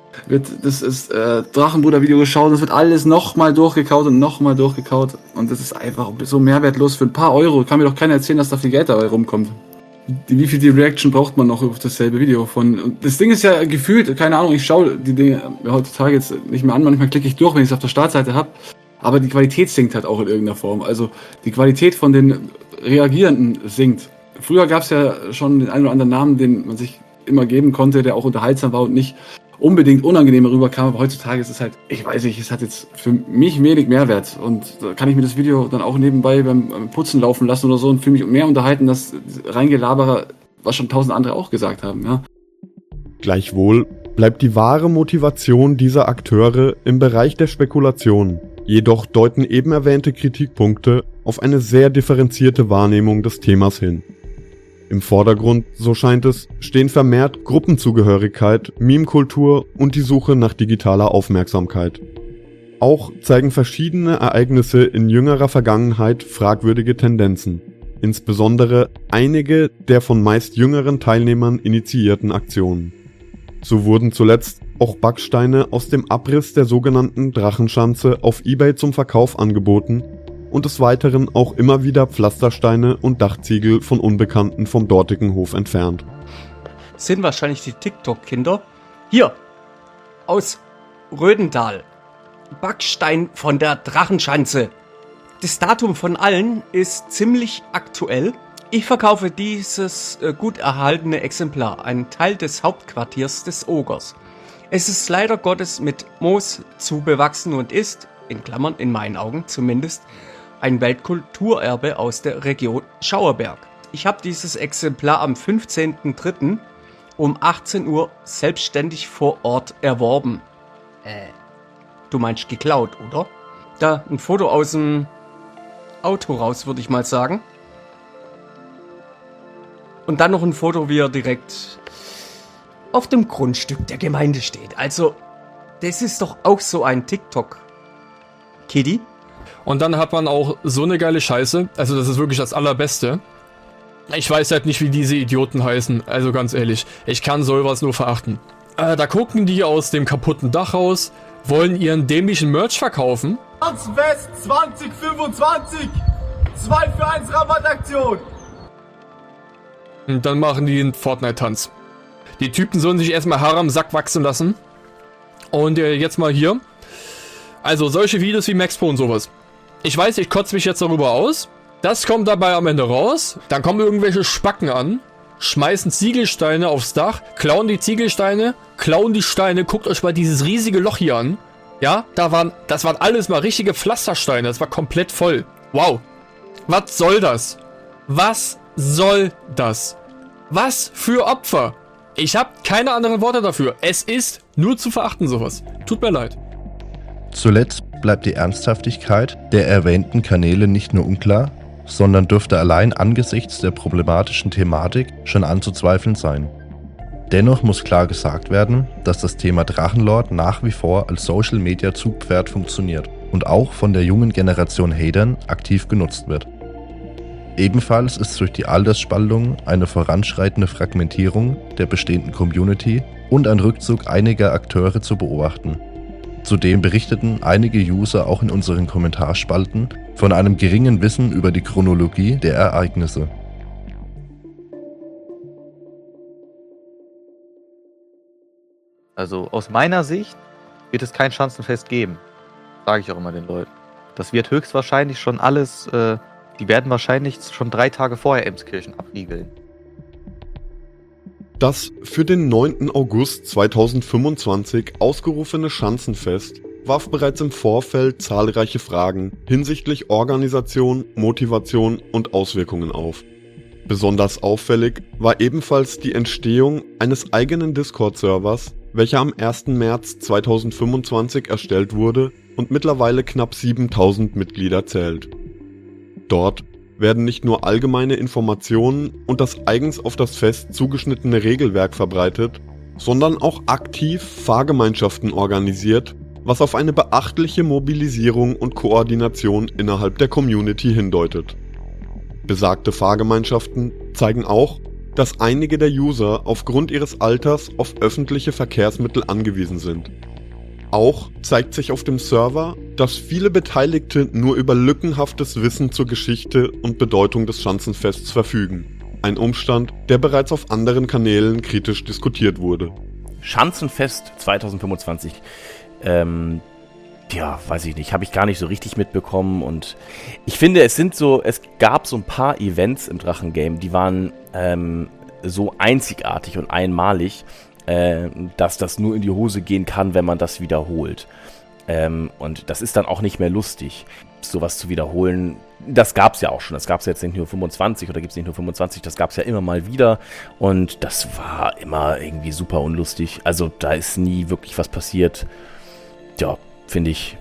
das Drachenbruder-Video geschaut, das wird alles nochmal durchgekaut und nochmal durchgekaut und das ist einfach so mehrwertlos für ein paar Euro. Kann mir doch keiner erzählen, dass da viel Geld dabei rumkommt. Wie viel die Reaction braucht man noch auf dasselbe Video von? Und das Ding ist ja gefühlt, keine Ahnung, ich schaue die Dinge heutzutage jetzt nicht mehr an, manchmal klicke ich durch, wenn ich es auf der Startseite habe. Aber die Qualität sinkt halt auch in irgendeiner Form. Also die Qualität von den Reagierenden sinkt. Früher gab es ja schon den einen oder anderen Namen, den man sich immer geben konnte, der auch unterhaltsam war und nicht unbedingt unangenehm rüberkam. Aber heutzutage ist es halt, ich weiß nicht, es hat jetzt für mich wenig Mehrwert. Und da kann ich mir das Video dann auch nebenbei beim Putzen laufen lassen oder so und fühle mich mehr unterhalten, das Reingelaberer, was schon 1000 andere auch gesagt haben. Ja. Gleichwohl bleibt die wahre Motivation dieser Akteure im Bereich der Spekulation. Jedoch deuten eben erwähnte Kritikpunkte auf eine sehr differenzierte Wahrnehmung des Themas hin. Im Vordergrund, so scheint es, stehen vermehrt Gruppenzugehörigkeit, Meme-Kultur und die Suche nach digitaler Aufmerksamkeit. Auch zeigen verschiedene Ereignisse in jüngerer Vergangenheit fragwürdige Tendenzen, insbesondere einige der von meist jüngeren Teilnehmern initiierten Aktionen. So wurden zuletzt auch Backsteine aus dem Abriss der sogenannten Drachenschanze auf eBay zum Verkauf angeboten und des Weiteren auch immer wieder Pflastersteine und Dachziegel von Unbekannten vom dortigen Hof entfernt. Sind wahrscheinlich die TikTok-Kinder. Hier, aus Rödental. Backstein von der Drachenschanze. Das Datum von allen ist ziemlich aktuell. Ich verkaufe dieses gut erhaltene Exemplar, einen Teil des Hauptquartiers des Ogers. Es ist leider Gottes mit Moos zubewachsen und ist, in Klammern in meinen Augen zumindest, ein Weltkulturerbe aus der Region Schauerberg. Ich habe dieses Exemplar am 15.03. um 18 Uhr selbstständig vor Ort erworben. Du meinst geklaut, oder? Da ein Foto aus dem Auto raus, würde ich mal sagen. Und dann noch ein Foto, wie er direkt auf dem Grundstück der Gemeinde steht. Also, das ist doch auch so ein TikTok-Kitty. Und dann hat man auch so eine geile Scheiße. Also, das ist wirklich das Allerbeste. Ich weiß halt nicht, wie diese Idioten heißen. Also, ganz ehrlich. Ich kann sowas nur verachten. Da gucken die aus dem kaputten Dach raus, wollen ihren dämlichen Merch verkaufen. West 2025! 2 für 1 Rabattaktion! Und dann machen die einen Fortnite-Tanz. Die Typen sollen sich erstmal Haare am Sack wachsen lassen. Und jetzt mal hier. Also solche Videos wie Maxpo und sowas. Ich weiß, ich kotze mich jetzt darüber aus. Das kommt dabei am Ende raus. Dann kommen irgendwelche Spacken an, schmeißen Ziegelsteine aufs Dach, klauen die Ziegelsteine, klauen die Steine. Guckt euch mal dieses riesige Loch hier an. Ja, das waren alles mal richtige Pflastersteine. Das war komplett voll. Wow. Was soll das? Was soll das? Was für Opfer? Ich habe keine anderen Worte dafür. Es ist nur zu verachten, sowas. Tut mir leid. Zuletzt bleibt die Ernsthaftigkeit der erwähnten Kanäle nicht nur unklar, sondern dürfte allein angesichts der problematischen Thematik schon anzuzweifeln sein. Dennoch muss klar gesagt werden, dass das Thema Drachenlord nach wie vor als Social-Media-Zugpferd funktioniert und auch von der jungen Generation Hatern aktiv genutzt wird. Ebenfalls ist durch die Altersspaltung eine voranschreitende Fragmentierung der bestehenden Community und ein Rückzug einiger Akteure zu beobachten. Zudem berichteten einige User auch in unseren Kommentarspalten von einem geringen Wissen über die Chronologie der Ereignisse. Also aus meiner Sicht wird es kein Schanzenfest geben. Sage ich auch immer den Leuten. Das wird höchstwahrscheinlich schon alles, die werden wahrscheinlich schon 3 Tage vorher Emskirchen abriegeln. Das für den 9. August 2025 ausgerufene Schanzenfest warf bereits im Vorfeld zahlreiche Fragen hinsichtlich Organisation, Motivation und Auswirkungen auf. Besonders auffällig war ebenfalls die Entstehung eines eigenen Discord-Servers, welcher am 1. März 2025 erstellt wurde und mittlerweile knapp 7000 Mitglieder zählt. Dort werden nicht nur allgemeine Informationen und das eigens auf das Fest zugeschnittene Regelwerk verbreitet, sondern auch aktiv Fahrgemeinschaften organisiert, was auf eine beachtliche Mobilisierung und Koordination innerhalb der Community hindeutet. Besagte Fahrgemeinschaften zeigen auch, dass einige der User aufgrund ihres Alters auf öffentliche Verkehrsmittel angewiesen sind. Auch zeigt sich auf dem Server, dass viele Beteiligte nur über lückenhaftes Wissen zur Geschichte und Bedeutung des Schanzenfests verfügen. Ein Umstand, der bereits auf anderen Kanälen kritisch diskutiert wurde. Schanzenfest 2025. Ja, weiß ich nicht, habe ich gar nicht so richtig mitbekommen und ich finde, es gab so ein paar Events im Drachengame, die waren so einzigartig und einmalig, dass das nur in die Hose gehen kann, wenn man das wiederholt. Und das ist dann auch nicht mehr lustig, sowas zu wiederholen. Das gab's ja auch schon. Das gab's ja jetzt nicht nur 25 oder gibt's nicht nur 25, das gab's ja immer mal wieder. Und das war immer irgendwie super unlustig. Also da ist nie wirklich was passiert. Ja, finde ich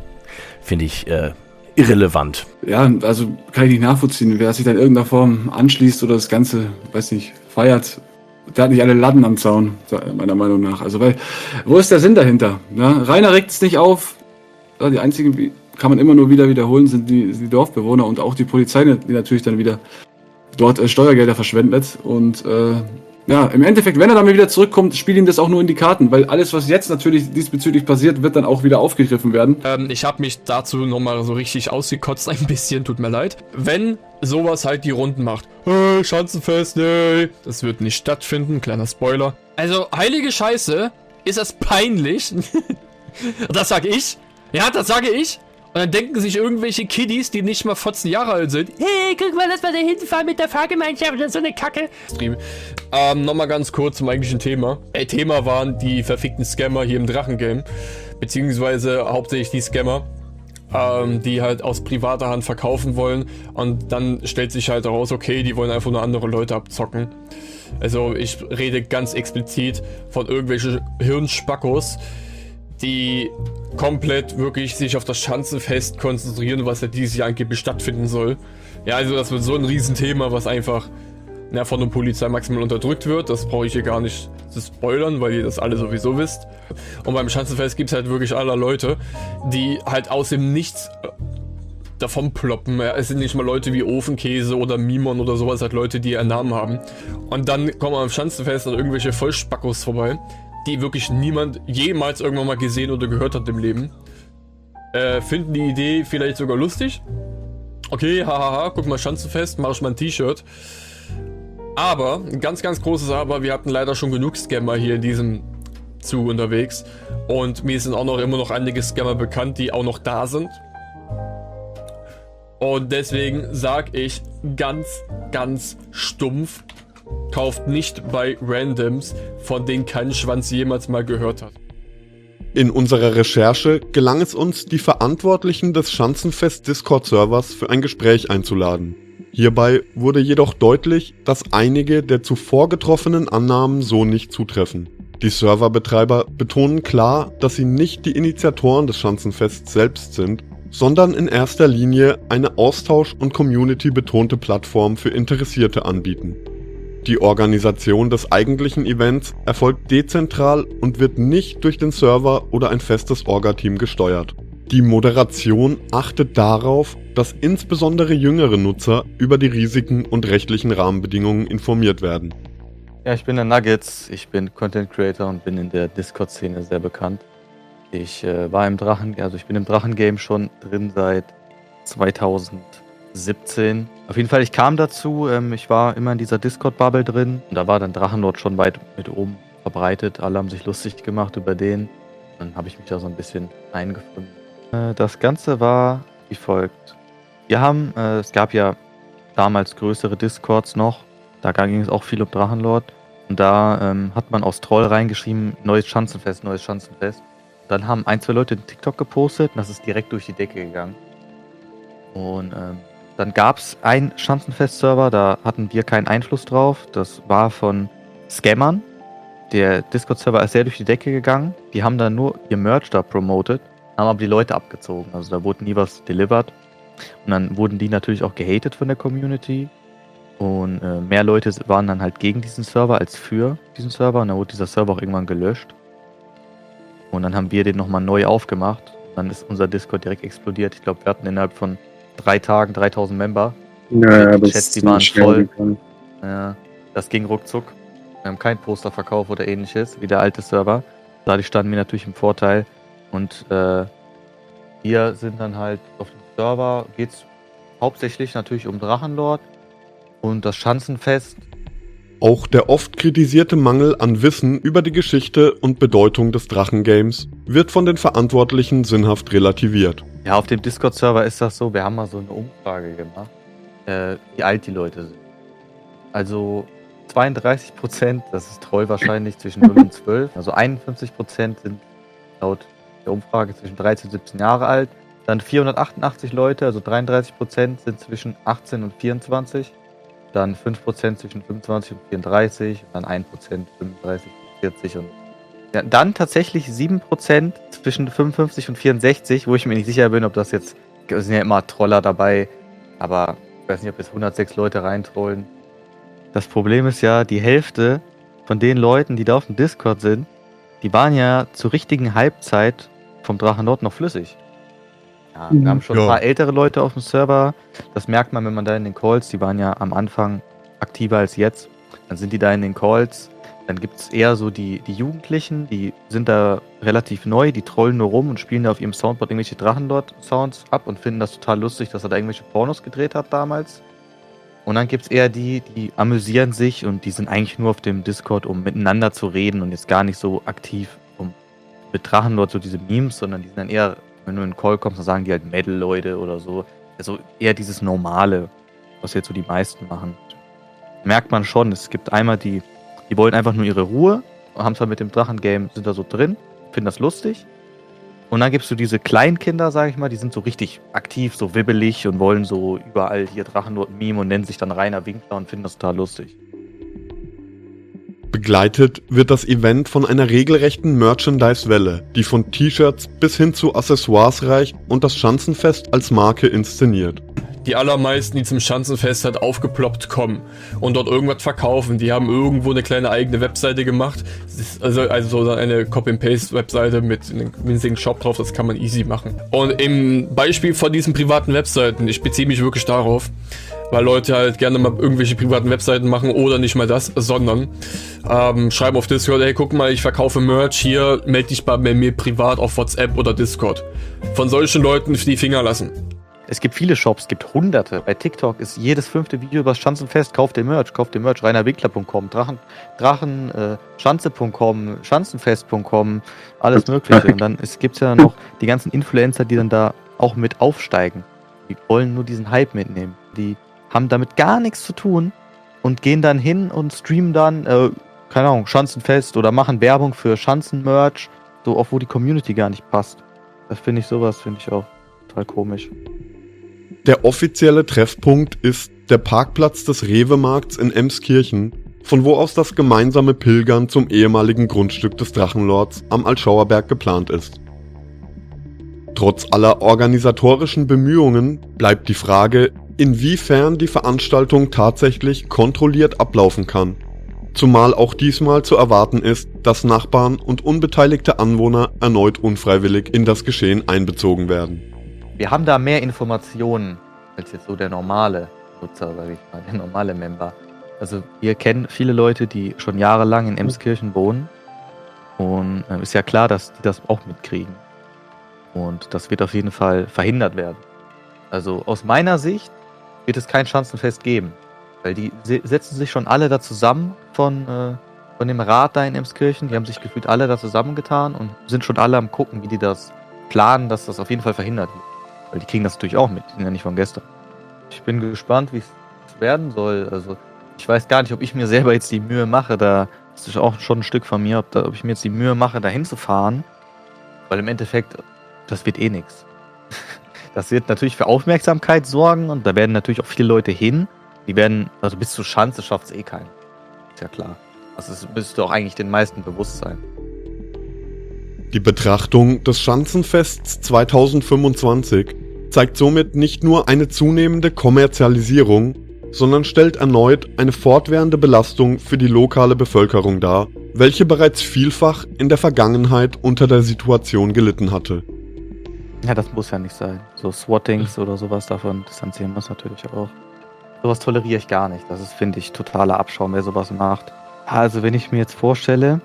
irrelevant. Ja, also kann ich nicht nachvollziehen. Wer sich da in irgendeiner Form anschließt oder das Ganze, weiß nicht, feiert, der hat nicht alle Latten am Zaun, meiner Meinung nach. Also, weil, wo ist der Sinn dahinter? Ja, Rainer regt es nicht auf. Ja, die einzigen, die kann man immer nur wieder wiederholen, sind die Dorfbewohner und auch die Polizei, die natürlich dann wieder dort Steuergelder verschwendet. Und ja, im Endeffekt, wenn er dann mal wieder zurückkommt, spielt ihm das auch nur in die Karten, weil alles, was jetzt natürlich diesbezüglich passiert, wird dann auch wieder aufgegriffen werden. Ich habe mich dazu nochmal so richtig ausgekotzt, ein bisschen, tut mir leid. Wenn sowas halt die Runden macht, hey, Schanzenfest, nee, das wird nicht stattfinden, kleiner Spoiler. Also, heilige Scheiße, ist das peinlich? Das sag ich. Ja, das sage ich. Und dann denken sich irgendwelche Kiddies, die nicht mal 14 Jahre alt sind, hey, guck mal, lass mal da hinfahren mit der Fahrgemeinschaft oder so eine Kacke. Nochmal ganz kurz zum eigentlichen Thema. Thema waren die verfickten Scammer hier im Drachengame. Beziehungsweise hauptsächlich die Scammer, die halt aus privater Hand verkaufen wollen. Und dann stellt sich halt heraus, okay, die wollen einfach nur andere Leute abzocken. Also ich rede ganz explizit von irgendwelchen Hirnspackos, die komplett wirklich sich auf das Schanzenfest konzentrieren, was ja dieses Jahr angeblich stattfinden soll. Ja, also das wird so ein Riesenthema, was einfach von der Polizei maximal unterdrückt wird. Das brauche ich hier gar nicht zu spoilern, weil ihr das alle sowieso wisst. Und beim Schanzenfest gibt es halt wirklich aller Leute, die halt aus dem Nichts davon ploppen. Ja, es sind nicht mal Leute wie Ofenkäse oder Mimon oder sowas, halt Leute, die einen Namen haben. Und dann kommen am Schanzenfest an irgendwelche Vollspackos vorbei, die wirklich niemand jemals irgendwann mal gesehen oder gehört hat im Leben. Finden die Idee vielleicht sogar lustig. Okay, hahaha, guck mal, Schanzenfest, mach ich mal ein T-Shirt. Aber, ein ganz, ganz großes Aber, wir hatten leider schon genug Scammer hier in diesem Zug unterwegs. Und mir sind auch noch immer noch einige Scammer bekannt, die auch noch da sind. Und deswegen sag ich ganz, ganz stumpf, kauft nicht bei Randoms, von denen kein Schwanz jemals mal gehört hat. In unserer Recherche gelang es uns, die Verantwortlichen des Schanzenfest-Discord-Servers für ein Gespräch einzuladen. Hierbei wurde jedoch deutlich, dass einige der zuvor getroffenen Annahmen so nicht zutreffen. Die Serverbetreiber betonen klar, dass sie nicht die Initiatoren des Schanzenfests selbst sind, sondern in erster Linie eine Austausch- und Community-betonte Plattform für Interessierte anbieten. Die Organisation des eigentlichen Events erfolgt dezentral und wird nicht durch den Server oder ein festes Orga-Team gesteuert. Die Moderation achtet darauf, dass insbesondere jüngere Nutzer über die Risiken und rechtlichen Rahmenbedingungen informiert werden. Ja, ich bin der Nuggets, ich bin Content Creator und bin in der Discord-Szene sehr bekannt. Ich war ich bin im Drachengame schon drin seit 2017. Auf jeden Fall, ich kam dazu, ich war immer in dieser Discord-Bubble drin und da war dann Drachenlord schon weit mit oben verbreitet. Alle haben sich lustig gemacht über den. Dann habe ich mich da so ein bisschen eingefunden. Das Ganze war wie folgt. Es gab ja damals größere Discords noch, da ging es auch viel um Drachenlord und da hat man aus Troll reingeschrieben, neues Schanzenfest. Dann haben 1, 2 Leute einen TikTok gepostet und das ist direkt durch die Decke gegangen. Und dann gab es einen Schanzenfest-Server, da hatten wir keinen Einfluss drauf. Das war von Scammern. Der Discord-Server ist sehr durch die Decke gegangen. Die haben dann nur ihr Merch da promotet, haben aber die Leute abgezogen. Also da wurde nie was delivered. Und dann wurden die natürlich auch gehatet von der Community. Und mehr Leute waren dann halt gegen diesen Server als für diesen Server. Und dann wurde dieser Server auch irgendwann gelöscht. Und dann haben wir den nochmal neu aufgemacht. Dann ist unser Discord direkt explodiert. Ich glaube, wir hatten innerhalb von 3 Tagen 3000 Member. Ja, die Chats, die waren voll. Ja, das ging ruckzuck. Wir haben keinen Posterverkauf oder ähnliches, wie der alte Server. Dadurch standen wir natürlich im Vorteil. Und wir sind dann halt auf dem Server, geht es hauptsächlich natürlich um Drachenlord und das Schanzenfest. Auch der oft kritisierte Mangel an Wissen über die Geschichte und Bedeutung des Drachengames wird von den Verantwortlichen sinnhaft relativiert. Ja, auf dem Discord-Server ist das so, wir haben mal so eine Umfrage gemacht, wie alt die Leute sind. Also 32%, das ist treu wahrscheinlich, zwischen 0 und 12. Also 51% sind laut der Umfrage zwischen 13 und 17 Jahre alt. Dann 488 Leute, also 33% sind zwischen 18 und 24. Dann 5% zwischen 25 und 34. Und dann 1% 35 und 40. Und ja, dann tatsächlich 7% zwischen 55 und 64, wo ich mir nicht sicher bin, ob das jetzt, es sind ja immer Troller dabei, aber ich weiß nicht, ob jetzt 106 Leute reintrollen. Das Problem ist ja, die Hälfte von den Leuten, die da auf dem Discord sind, die waren ja zur richtigen Halbzeit vom Drachenlord noch flüssig. Ja, wir haben schon ein paar ältere Leute auf dem Server. Das merkt man, wenn man da in den Calls, die waren ja am Anfang aktiver als jetzt. Dann sind die da in den Calls. Dann gibt es eher so die Jugendlichen, die sind da relativ neu, die trollen nur rum und spielen da auf ihrem Soundboard irgendwelche Drachenlord-Sounds ab und finden das total lustig, dass er da irgendwelche Pornos gedreht hat damals. Und dann gibt es eher die amüsieren sich und die sind eigentlich nur auf dem Discord, um miteinander zu reden und jetzt gar nicht so aktiv mit Drachenlord, so diese Memes, sondern die sind dann eher, wenn du in den Call kommst, dann sagen die halt Metal-Leute oder so. Also eher dieses Normale, was jetzt so die meisten machen. Merkt man schon, es gibt einmal die wollen einfach nur ihre Ruhe, haben zwar mit dem Drachengame, sind da so drin, finden das lustig. Und dann gibst du diese Kleinkinder, sag ich mal, die sind so richtig aktiv, so wibbelig und wollen so überall hier Drachenlord-Meme und nennen sich dann Rainer Winkler und finden das total lustig. Begleitet wird das Event von einer regelrechten Merchandise-Welle, die von T-Shirts bis hin zu Accessoires reicht und das Schanzenfest als Marke inszeniert. Die allermeisten, die zum Schanzenfest halt aufgeploppt kommen und dort irgendwas verkaufen, die haben irgendwo eine kleine eigene Webseite gemacht. Also so eine Copy-and-Paste-Webseite mit einem winzigen Shop drauf, das kann man easy machen. Und im Beispiel von diesen privaten Webseiten, ich beziehe mich wirklich darauf, weil Leute halt gerne mal irgendwelche privaten Webseiten machen oder nicht mal das, sondern schreiben auf Discord, hey, guck mal, ich verkaufe Merch hier, melde dich bei mir privat auf WhatsApp oder Discord. Von solchen Leuten die Finger lassen. Es gibt viele Shops, es gibt hunderte. Bei TikTok ist jedes 5. Video über das Schanzenfest, kauft den Merch, reinerwinkler.com, Schanze.com, Schanzenfest.com, alles mögliche. Und dann gibt es ja noch die ganzen Influencer, die dann da auch mit aufsteigen. Die wollen nur diesen Hype mitnehmen. Die haben damit gar nichts zu tun und gehen dann hin und streamen dann, keine Ahnung, Schanzenfest oder machen Werbung für Schanzenmerch, so auch wo die Community gar nicht passt. Sowas finde ich auch total komisch. Der offizielle Treffpunkt ist der Parkplatz des Rewe-Markts in Emskirchen, von wo aus das gemeinsame Pilgern zum ehemaligen Grundstück des Drachenlords am Altschauerberg geplant ist. Trotz aller organisatorischen Bemühungen bleibt die Frage, inwiefern die Veranstaltung tatsächlich kontrolliert ablaufen kann. Zumal auch diesmal zu erwarten ist, dass Nachbarn und unbeteiligte Anwohner erneut unfreiwillig in das Geschehen einbezogen werden. Wir haben da mehr Informationen als jetzt so der normale Nutzer, sage ich mal, der normale Member. Also wir kennen viele Leute, die schon jahrelang in Emskirchen wohnen und ist ja klar, dass die das auch mitkriegen. Und das wird auf jeden Fall verhindert werden. Also aus meiner Sicht wird es kein Schanzenfest geben, weil die setzen sich schon alle da zusammen von dem Rat da in Emskirchen. Die haben sich gefühlt alle da zusammengetan und sind schon alle am gucken, wie die das planen, dass das auf jeden Fall verhindert wird. Weil die kriegen das natürlich auch mit, die sind ja nicht von gestern. Ich bin gespannt, wie es werden soll. Also ich weiß gar nicht, ob ich mir selber jetzt die Mühe mache, da das ist auch schon ein Stück von mir, ob ich mir jetzt die Mühe mache, da hinzufahren Weil im Endeffekt, das wird eh nichts. Das wird natürlich für Aufmerksamkeit sorgen und da werden natürlich auch viele Leute hin. Die werden, also bis zur Schanze schafft es eh keinen. Ist ja klar. Also das müsste auch eigentlich den meisten bewusst sein. Die Betrachtung des Schanzenfests 2025 zeigt somit nicht nur eine zunehmende Kommerzialisierung, sondern stellt erneut eine fortwährende Belastung für die lokale Bevölkerung dar, welche bereits vielfach in der Vergangenheit unter der Situation gelitten hatte. Ja, das muss ja nicht sein. So Swattings oder sowas, davon distanzieren wir uns natürlich auch. Sowas toleriere ich gar nicht. Das ist, finde ich, totaler Abschaum, wer sowas macht. Also wenn ich mir jetzt vorstelle,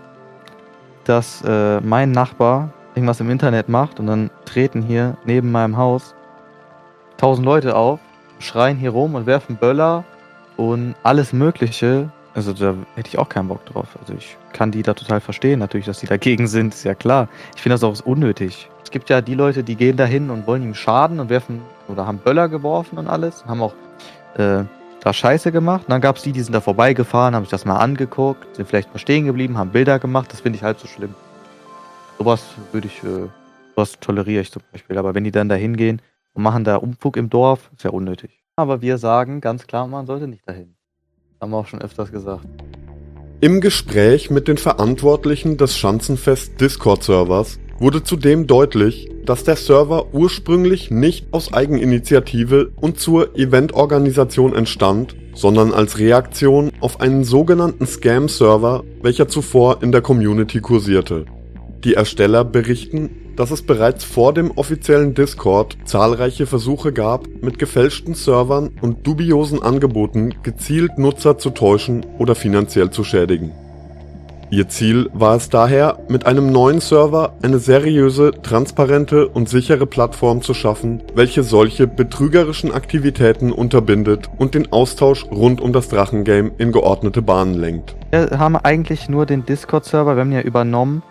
dass mein Nachbar irgendwas im Internet macht und dann treten hier neben meinem Haus 1000 Leute auf, schreien hier rum und werfen Böller und alles Mögliche. Also da hätte ich auch keinen Bock drauf. Also ich kann die da total verstehen, natürlich, dass die dagegen sind, ist ja klar. Ich finde das auch unnötig. Es gibt ja die Leute, die gehen dahin und wollen ihm schaden und werfen oder haben Böller geworfen und alles, haben auch da Scheiße gemacht. Und dann gab es die sind da vorbeigefahren, haben sich das mal angeguckt, sind vielleicht mal stehen geblieben, haben Bilder gemacht. Das finde ich halb so schlimm. Sowas sowas toleriere ich zum Beispiel. Aber wenn die dann da hingehen und machen da Umfug im Dorf, ist ja unnötig. Aber wir sagen ganz klar, man sollte nicht dahin. Haben wir auch schon öfters gesagt. Im Gespräch mit den Verantwortlichen des Schanzenfest Discord-Servers wurde zudem deutlich, dass der Server ursprünglich nicht aus Eigeninitiative und zur Eventorganisation entstand, sondern als Reaktion auf einen sogenannten Scam-Server, welcher zuvor in der Community kursierte. Die Ersteller berichten, dass es bereits vor dem offiziellen Discord zahlreiche Versuche gab, mit gefälschten Servern und dubiosen Angeboten gezielt Nutzer zu täuschen oder finanziell zu schädigen. Ihr Ziel war es daher, mit einem neuen Server eine seriöse, transparente und sichere Plattform zu schaffen, welche solche betrügerischen Aktivitäten unterbindet und den Austausch rund um das Drachengame in geordnete Bahnen lenkt. Wir haben eigentlich nur den Discord-Server, wir haben ihn ja übernommen,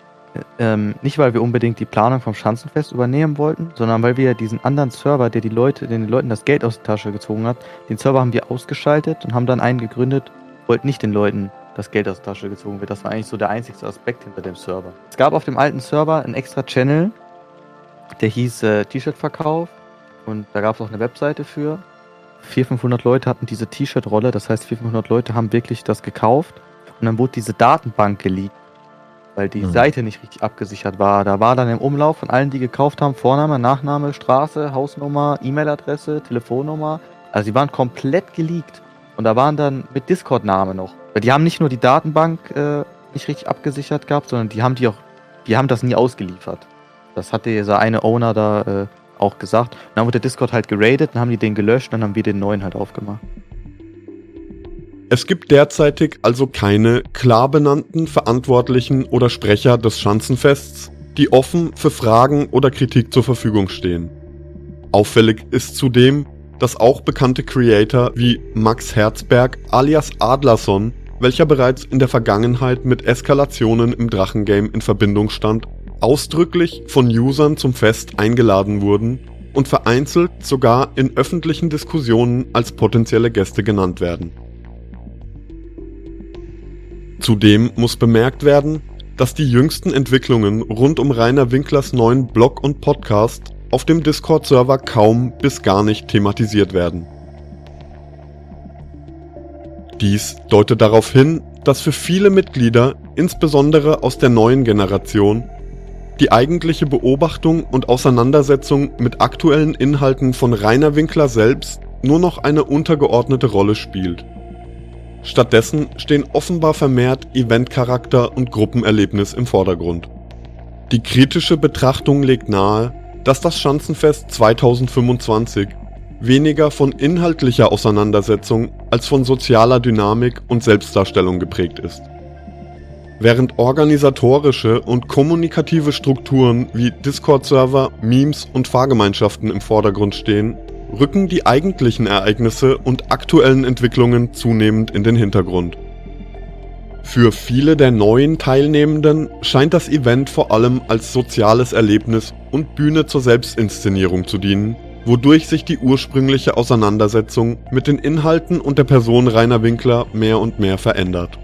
nicht weil wir unbedingt die Planung vom Schanzenfest übernehmen wollten, sondern weil wir diesen anderen Server, der den Leuten das Geld aus der Tasche gezogen hat, den Server haben wir ausgeschaltet und haben dann einen gegründet, wollten nicht den Leuten das Geld aus der Tasche gezogen wird. Das war eigentlich so der einzigste Aspekt hinter dem Server. Es gab auf dem alten Server einen extra Channel, der hieß T-Shirt-Verkauf und da gab es auch eine Webseite für. 400-500 Leute hatten diese T-Shirt-Rolle, das heißt 400-500 Leute haben wirklich das gekauft und dann wurde diese Datenbank geleakt, weil die Seite nicht richtig abgesichert war. Da war dann im Umlauf von allen, die gekauft haben, Vorname, Nachname, Straße, Hausnummer, E-Mail-Adresse, Telefonnummer. Also die waren komplett geleakt. Und da waren dann mit Discord-Name noch. Weil die haben nicht nur die Datenbank nicht richtig abgesichert gehabt, sondern die haben das nie ausgeliefert. Das hat dieser eine Owner da auch gesagt. Und dann wurde der Discord halt geradet, dann haben die den gelöscht, dann haben wir den neuen halt aufgemacht. Es gibt derzeitig also keine klar benannten Verantwortlichen oder Sprecher des Schanzenfests, die offen für Fragen oder Kritik zur Verfügung stehen. Auffällig ist zudem, dass auch bekannte Creator wie Max Herzberg alias Adlerson, welcher bereits in der Vergangenheit mit Eskalationen im Drachengame in Verbindung stand, ausdrücklich von Usern zum Fest eingeladen wurden und vereinzelt sogar in öffentlichen Diskussionen als potenzielle Gäste genannt werden. Zudem muss bemerkt werden, dass die jüngsten Entwicklungen rund um Rainer Winklers neuen Blog und Podcast auf dem Discord-Server kaum bis gar nicht thematisiert werden. Dies deutet darauf hin, dass für viele Mitglieder, insbesondere aus der neuen Generation, die eigentliche Beobachtung und Auseinandersetzung mit aktuellen Inhalten von Rainer Winkler selbst nur noch eine untergeordnete Rolle spielt. Stattdessen stehen offenbar vermehrt Eventcharakter und Gruppenerlebnis im Vordergrund. Die kritische Betrachtung legt nahe, dass das Schanzenfest 2025 weniger von inhaltlicher Auseinandersetzung als von sozialer Dynamik und Selbstdarstellung geprägt ist. Während organisatorische und kommunikative Strukturen wie Discord-Server, Memes und Fahrgemeinschaften im Vordergrund stehen, rücken die eigentlichen Ereignisse und aktuellen Entwicklungen zunehmend in den Hintergrund. Für viele der neuen Teilnehmenden scheint das Event vor allem als soziales Erlebnis und Bühne zur Selbstinszenierung zu dienen, wodurch sich die ursprüngliche Auseinandersetzung mit den Inhalten und der Person Rainer Winkler mehr und mehr verändert.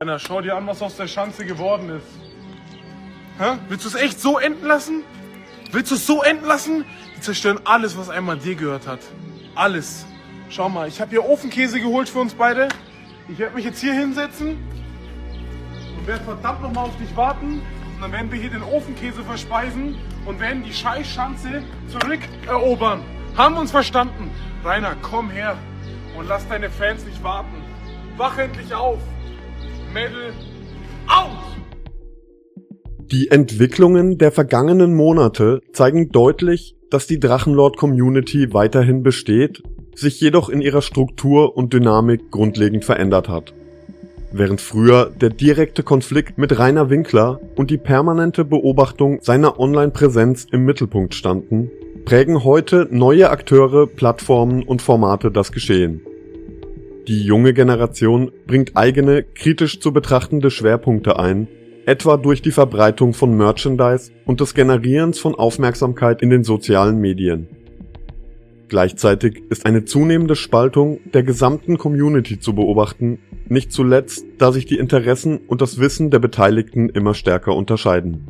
Rainer, schau dir an, was aus der Schanze geworden ist. Hä? Willst du es echt so enden lassen? Willst du es so enden lassen? Die zerstören alles, was einmal dir gehört hat. Alles. Schau mal, ich habe hier Ofenkäse geholt für uns beide. Ich werde mich jetzt hier hinsetzen und werde verdammt nochmal auf dich warten. Und dann werden wir hier den Ofenkäse verspeisen und werden die Scheißschanze zurückerobern. Haben uns verstanden? Rainer, komm her und lass deine Fans nicht warten. Wach endlich auf. Mädel, aus! Die Entwicklungen der vergangenen Monate zeigen deutlich, dass die Drachenlord-Community weiterhin besteht, sich jedoch in ihrer Struktur und Dynamik grundlegend verändert hat. Während früher der direkte Konflikt mit Rainer Winkler und die permanente Beobachtung seiner Online-Präsenz im Mittelpunkt standen, prägen heute neue Akteure, Plattformen und Formate das Geschehen. Die junge Generation bringt eigene, kritisch zu betrachtende Schwerpunkte ein, etwa durch die Verbreitung von Merchandise und des Generierens von Aufmerksamkeit in den sozialen Medien. Gleichzeitig ist eine zunehmende Spaltung der gesamten Community zu beobachten, nicht zuletzt, da sich die Interessen und das Wissen der Beteiligten immer stärker unterscheiden.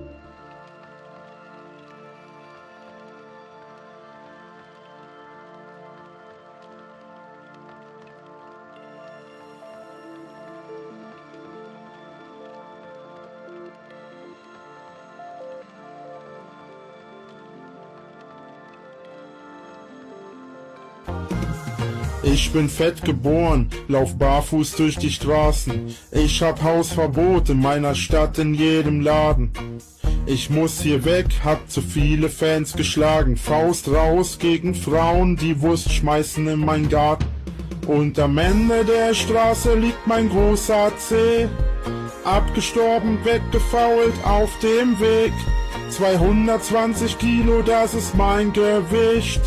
Ich bin fett geboren, lauf barfuß durch die Straßen. Ich hab Hausverbot in meiner Stadt in jedem Laden. Ich muss hier weg, hab zu viele Fans geschlagen. Faust raus gegen Frauen, die Wurst schmeißen in meinen Garten. Und am Ende der Straße liegt mein großer C. Abgestorben, weggefault auf dem Weg. 220 Kilo, das ist mein Gewicht.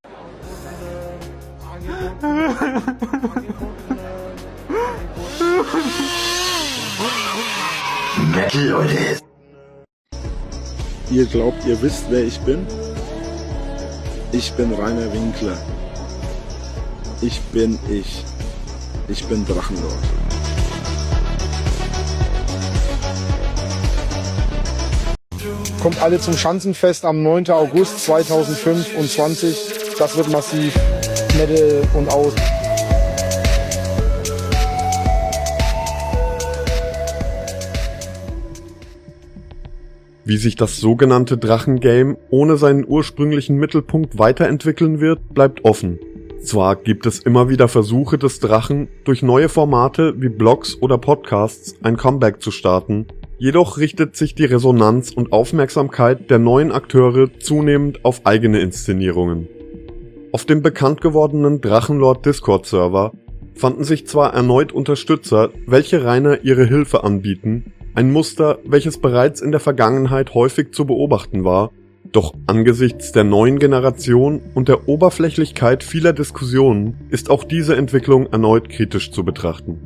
Metal, Leute. Ihr glaubt, ihr wisst, wer ich bin? Ich bin Rainer Winkler. Ich bin ich. Ich bin Drachenlord. Kommt alle zum Schanzenfest am 9. August 2025. Das wird massiv. Metal und aus. Wie sich das sogenannte Drachengame ohne seinen ursprünglichen Mittelpunkt weiterentwickeln wird, bleibt offen. Zwar gibt es immer wieder Versuche des Drachen, durch neue Formate wie Blogs oder Podcasts ein Comeback zu starten, jedoch richtet sich die Resonanz und Aufmerksamkeit der neuen Akteure zunehmend auf eigene Inszenierungen. Auf dem bekannt gewordenen Drachenlord Discord-Server fanden sich zwar erneut Unterstützer, welche Rainer ihre Hilfe anbieten, ein Muster, welches bereits in der Vergangenheit häufig zu beobachten war, doch angesichts der neuen Generation und der Oberflächlichkeit vieler Diskussionen ist auch diese Entwicklung erneut kritisch zu betrachten.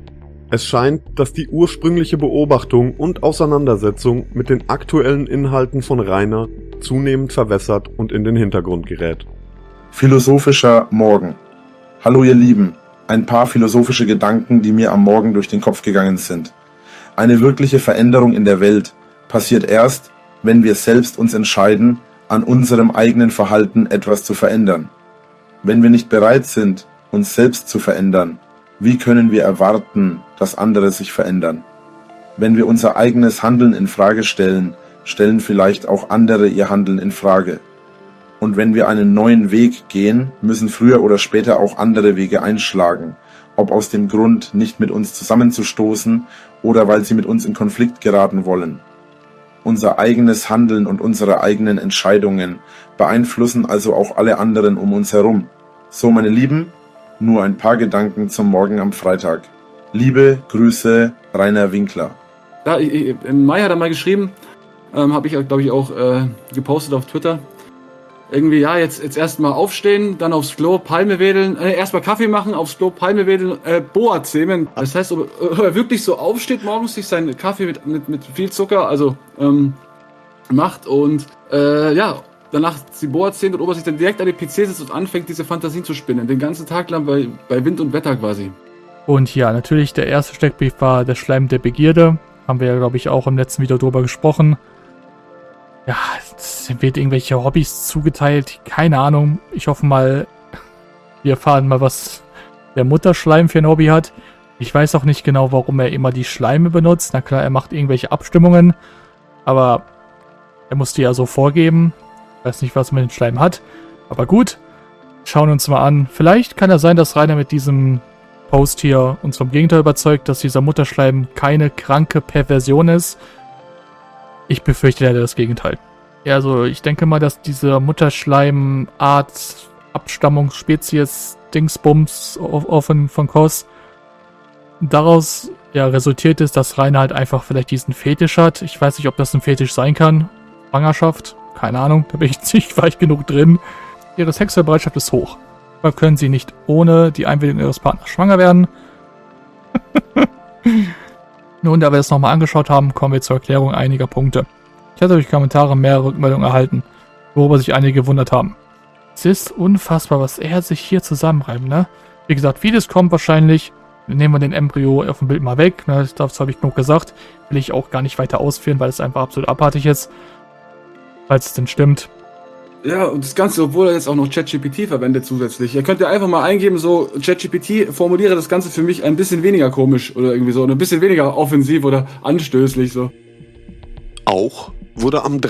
Es scheint, dass die ursprüngliche Beobachtung und Auseinandersetzung mit den aktuellen Inhalten von Rainer zunehmend verwässert und in den Hintergrund gerät. Philosophischer Morgen. Hallo ihr Lieben, ein paar philosophische Gedanken, die mir am Morgen durch den Kopf gegangen sind. Eine wirkliche Veränderung in der Welt passiert erst, wenn wir selbst uns entscheiden, an unserem eigenen Verhalten etwas zu verändern. Wenn wir nicht bereit sind, uns selbst zu verändern, wie können wir erwarten, dass andere sich verändern? Wenn wir unser eigenes Handeln in Frage stellen, stellen vielleicht auch andere ihr Handeln in Frage. Und wenn wir einen neuen Weg gehen, müssen früher oder später auch andere Wege einschlagen, ob aus dem Grund, nicht mit uns zusammenzustoßen oder weil sie mit uns in Konflikt geraten wollen. Unser eigenes Handeln und unsere eigenen Entscheidungen beeinflussen also auch alle anderen um uns herum. So, meine Lieben, nur ein paar Gedanken zum Morgen am Freitag. Liebe Grüße, Rainer Winkler. Ja, im Mai hat er mal geschrieben, habe ich, glaube ich, auch gepostet auf Twitter. Irgendwie, ja, jetzt erstmal aufstehen, dann aufs Klo, Palme wedeln, erstmal Kaffee machen, aufs Klo, Palme wedeln, Boa zähmen. Das heißt, ob er wirklich so aufsteht morgens, sich seinen Kaffee mit viel Zucker, also macht und ja, danach die Boa zähnt und ob er sich dann direkt an den PC sitzt und anfängt, diese Fantasien zu spinnen. Den ganzen Tag lang bei Wind und Wetter quasi. Und ja, natürlich der erste Steckbrief war der Schleim der Begierde. Haben wir ja, glaube ich, auch im letzten Video drüber gesprochen. Ja, es wird irgendwelche Hobbys zugeteilt. Keine Ahnung. Ich hoffe mal, wir erfahren mal, was der Mutterschleim für ein Hobby hat. Ich weiß auch nicht genau, warum er immer die Schleime benutzt. Na klar, er macht irgendwelche Abstimmungen. Aber er muss die ja so vorgeben. Ich weiß nicht, was er mit dem Schleim hat. Aber gut, schauen uns mal an. Vielleicht kann es sein, dass Rainer mit diesem Post hier uns vom Gegenteil überzeugt, dass dieser Mutterschleim keine kranke Perversion ist. Ich befürchte leider das Gegenteil. Ja, also ich denke mal, dass diese Mutterschleim-Art, Abstammungsspezies, Dingsbums von Kos daraus ja resultiert ist, dass Rainer halt einfach vielleicht diesen Fetisch hat. Ich weiß nicht, ob das ein Fetisch sein kann. Schwangerschaft? Keine Ahnung, da bin ich nicht weit genug drin. Ihre sexuelle Bereitschaft ist hoch. Aber können sie nicht ohne die Einwilligung ihres Partners schwanger werden? Nun, da wir es nochmal angeschaut haben, kommen wir zur Erklärung einiger Punkte. Ich hatte durch Kommentare mehrere Rückmeldungen erhalten, worüber sich einige gewundert haben. Es ist unfassbar, was er sich hier zusammenreibt, ne? Wie gesagt, vieles kommt wahrscheinlich. Nehmen wir den Embryo auf dem Bild mal weg, ne? Das habe ich genug gesagt. Will ich auch gar nicht weiter ausführen, weil es einfach absolut abartig ist. Falls es denn stimmt. Ja, und das Ganze, obwohl er jetzt auch noch ChatGPT verwendet zusätzlich. Ihr könnt ja einfach mal eingeben, so ChatGPT, formuliere das Ganze für mich ein bisschen weniger komisch oder irgendwie so, ein bisschen weniger offensiv oder anstößlich so. Auch wurde am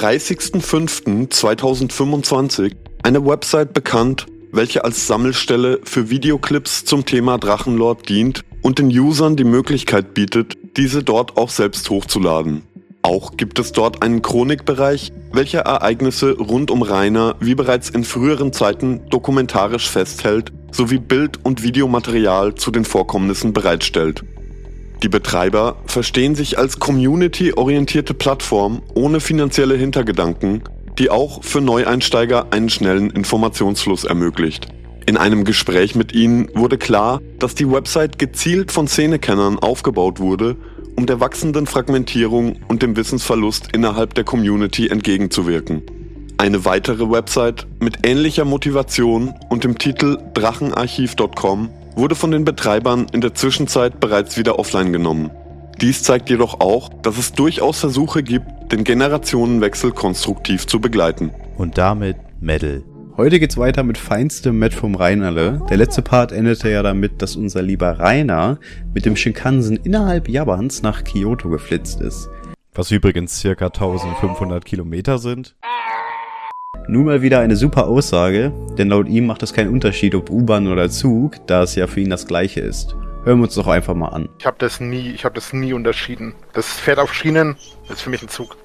30.05.2025 eine Website bekannt, welche als Sammelstelle für Videoclips zum Thema Drachenlord dient und den Usern die Möglichkeit bietet, diese dort auch selbst hochzuladen. Auch gibt es dort einen Chronikbereich, welcher Ereignisse rund um Rainer wie bereits in früheren Zeiten dokumentarisch festhält, sowie Bild- und Videomaterial zu den Vorkommnissen bereitstellt. Die Betreiber verstehen sich als community-orientierte Plattform ohne finanzielle Hintergedanken, die auch für Neueinsteiger einen schnellen Informationsfluss ermöglicht. In einem Gespräch mit ihnen wurde klar, dass die Website gezielt von Szenekennern aufgebaut wurde, um der wachsenden Fragmentierung und dem Wissensverlust innerhalb der Community entgegenzuwirken. Eine weitere Website mit ähnlicher Motivation und dem Titel drachenarchiv.com wurde von den Betreibern in der Zwischenzeit bereits wieder offline genommen. Dies zeigt jedoch auch, dass es durchaus Versuche gibt, den Generationenwechsel konstruktiv zu begleiten. Und damit Metal. Heute geht's weiter mit feinstem Met vom Reinerle. Der letzte Part endete ja damit, dass unser lieber Rainer mit dem Shinkansen innerhalb Japans nach Kyoto geflitzt ist. Was übrigens circa 1500 Kilometer sind. Nun mal wieder eine super Aussage, denn laut ihm macht es keinen Unterschied, ob U-Bahn oder Zug, da es ja für ihn das gleiche ist. Hören wir uns doch einfach mal an. Ich habe das nie unterschieden. Das fährt auf Schienen, ist für mich ein Zug.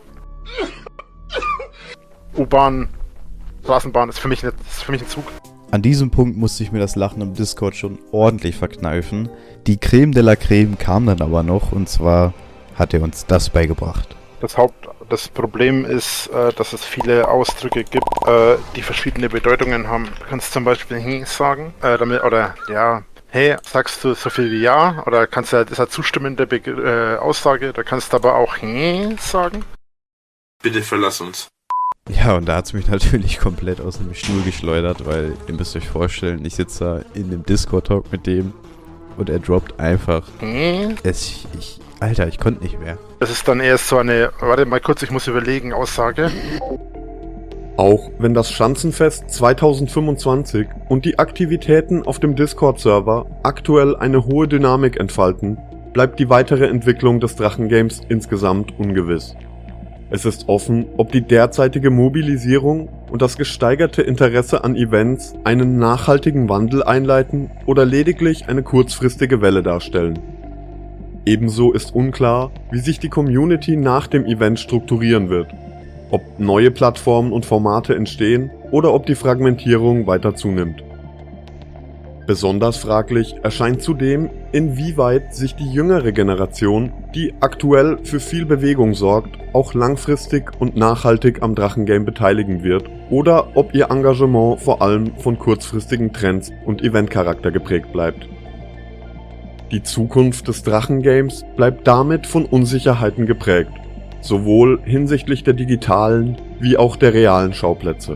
U-Bahn, Straßenbahn ist für mich ein Zug. An diesem Punkt musste ich mir das Lachen im Discord schon ordentlich verkneifen. Die Creme de la Creme kam dann aber noch, und zwar hat er uns das beigebracht. Das Problem ist, dass es viele Ausdrücke gibt, die verschiedene Bedeutungen haben. Du kannst zum Beispiel hey sagen, hey, sagst du so viel wie ja, oder kannst du, das ist eine zustimmende Aussage, da kannst du aber auch hey sagen. Bitte verlass uns. Ja, und da hat es mich natürlich komplett aus dem Stuhl geschleudert, weil ihr müsst euch vorstellen, ich sitze da in dem Discord-Talk mit dem und er droppt einfach. Alter, ich konnte nicht mehr. Das ist dann erst so eine, warte mal kurz, ich muss überlegen, Aussage. Auch wenn das Schanzenfest 2025 und die Aktivitäten auf dem Discord-Server aktuell eine hohe Dynamik entfalten, bleibt die weitere Entwicklung des Drachengames insgesamt ungewiss. Es ist offen, ob die derzeitige Mobilisierung und das gesteigerte Interesse an Events einen nachhaltigen Wandel einleiten oder lediglich eine kurzfristige Welle darstellen. Ebenso ist unklar, wie sich die Community nach dem Event strukturieren wird, ob neue Plattformen und Formate entstehen oder ob die Fragmentierung weiter zunimmt. Besonders fraglich erscheint zudem, inwieweit sich die jüngere Generation, die aktuell für viel Bewegung sorgt, auch langfristig und nachhaltig am Drachengame beteiligen wird oder ob ihr Engagement vor allem von kurzfristigen Trends und Eventcharakter geprägt bleibt. Die Zukunft des Drachengames bleibt damit von Unsicherheiten geprägt, sowohl hinsichtlich der digitalen wie auch der realen Schauplätze.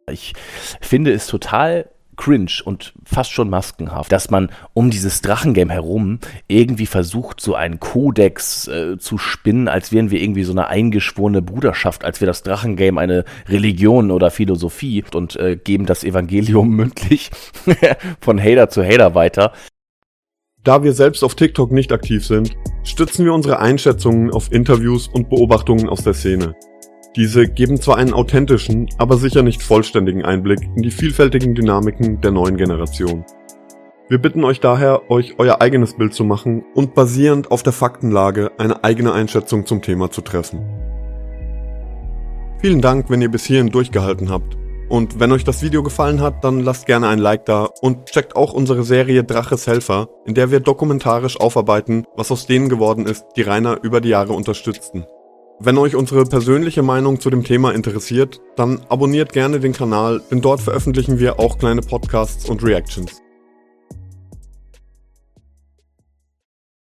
Ich finde es total cringe und fast schon maskenhaft, dass man um dieses Drachengame herum irgendwie versucht, so einen Kodex zu spinnen, als wären wir irgendwie so eine eingeschworene Bruderschaft, als wäre das Drachengame eine Religion oder Philosophie und geben das Evangelium mündlich von Hater zu Hater weiter. Da wir selbst auf TikTok nicht aktiv sind, stützen wir unsere Einschätzungen auf Interviews und Beobachtungen aus der Szene. Diese geben zwar einen authentischen, aber sicher nicht vollständigen Einblick in die vielfältigen Dynamiken der neuen Generation. Wir bitten euch daher, euch euer eigenes Bild zu machen und basierend auf der Faktenlage eine eigene Einschätzung zum Thema zu treffen. Vielen Dank, wenn ihr bis hierhin durchgehalten habt. Und wenn euch das Video gefallen hat, dann lasst gerne ein Like da und checkt auch unsere Serie Draches Helfer, in der wir dokumentarisch aufarbeiten, was aus denen geworden ist, die Rainer über die Jahre unterstützten. Wenn euch unsere persönliche Meinung zu dem Thema interessiert, dann abonniert gerne den Kanal, denn dort veröffentlichen wir auch kleine Podcasts und Reactions.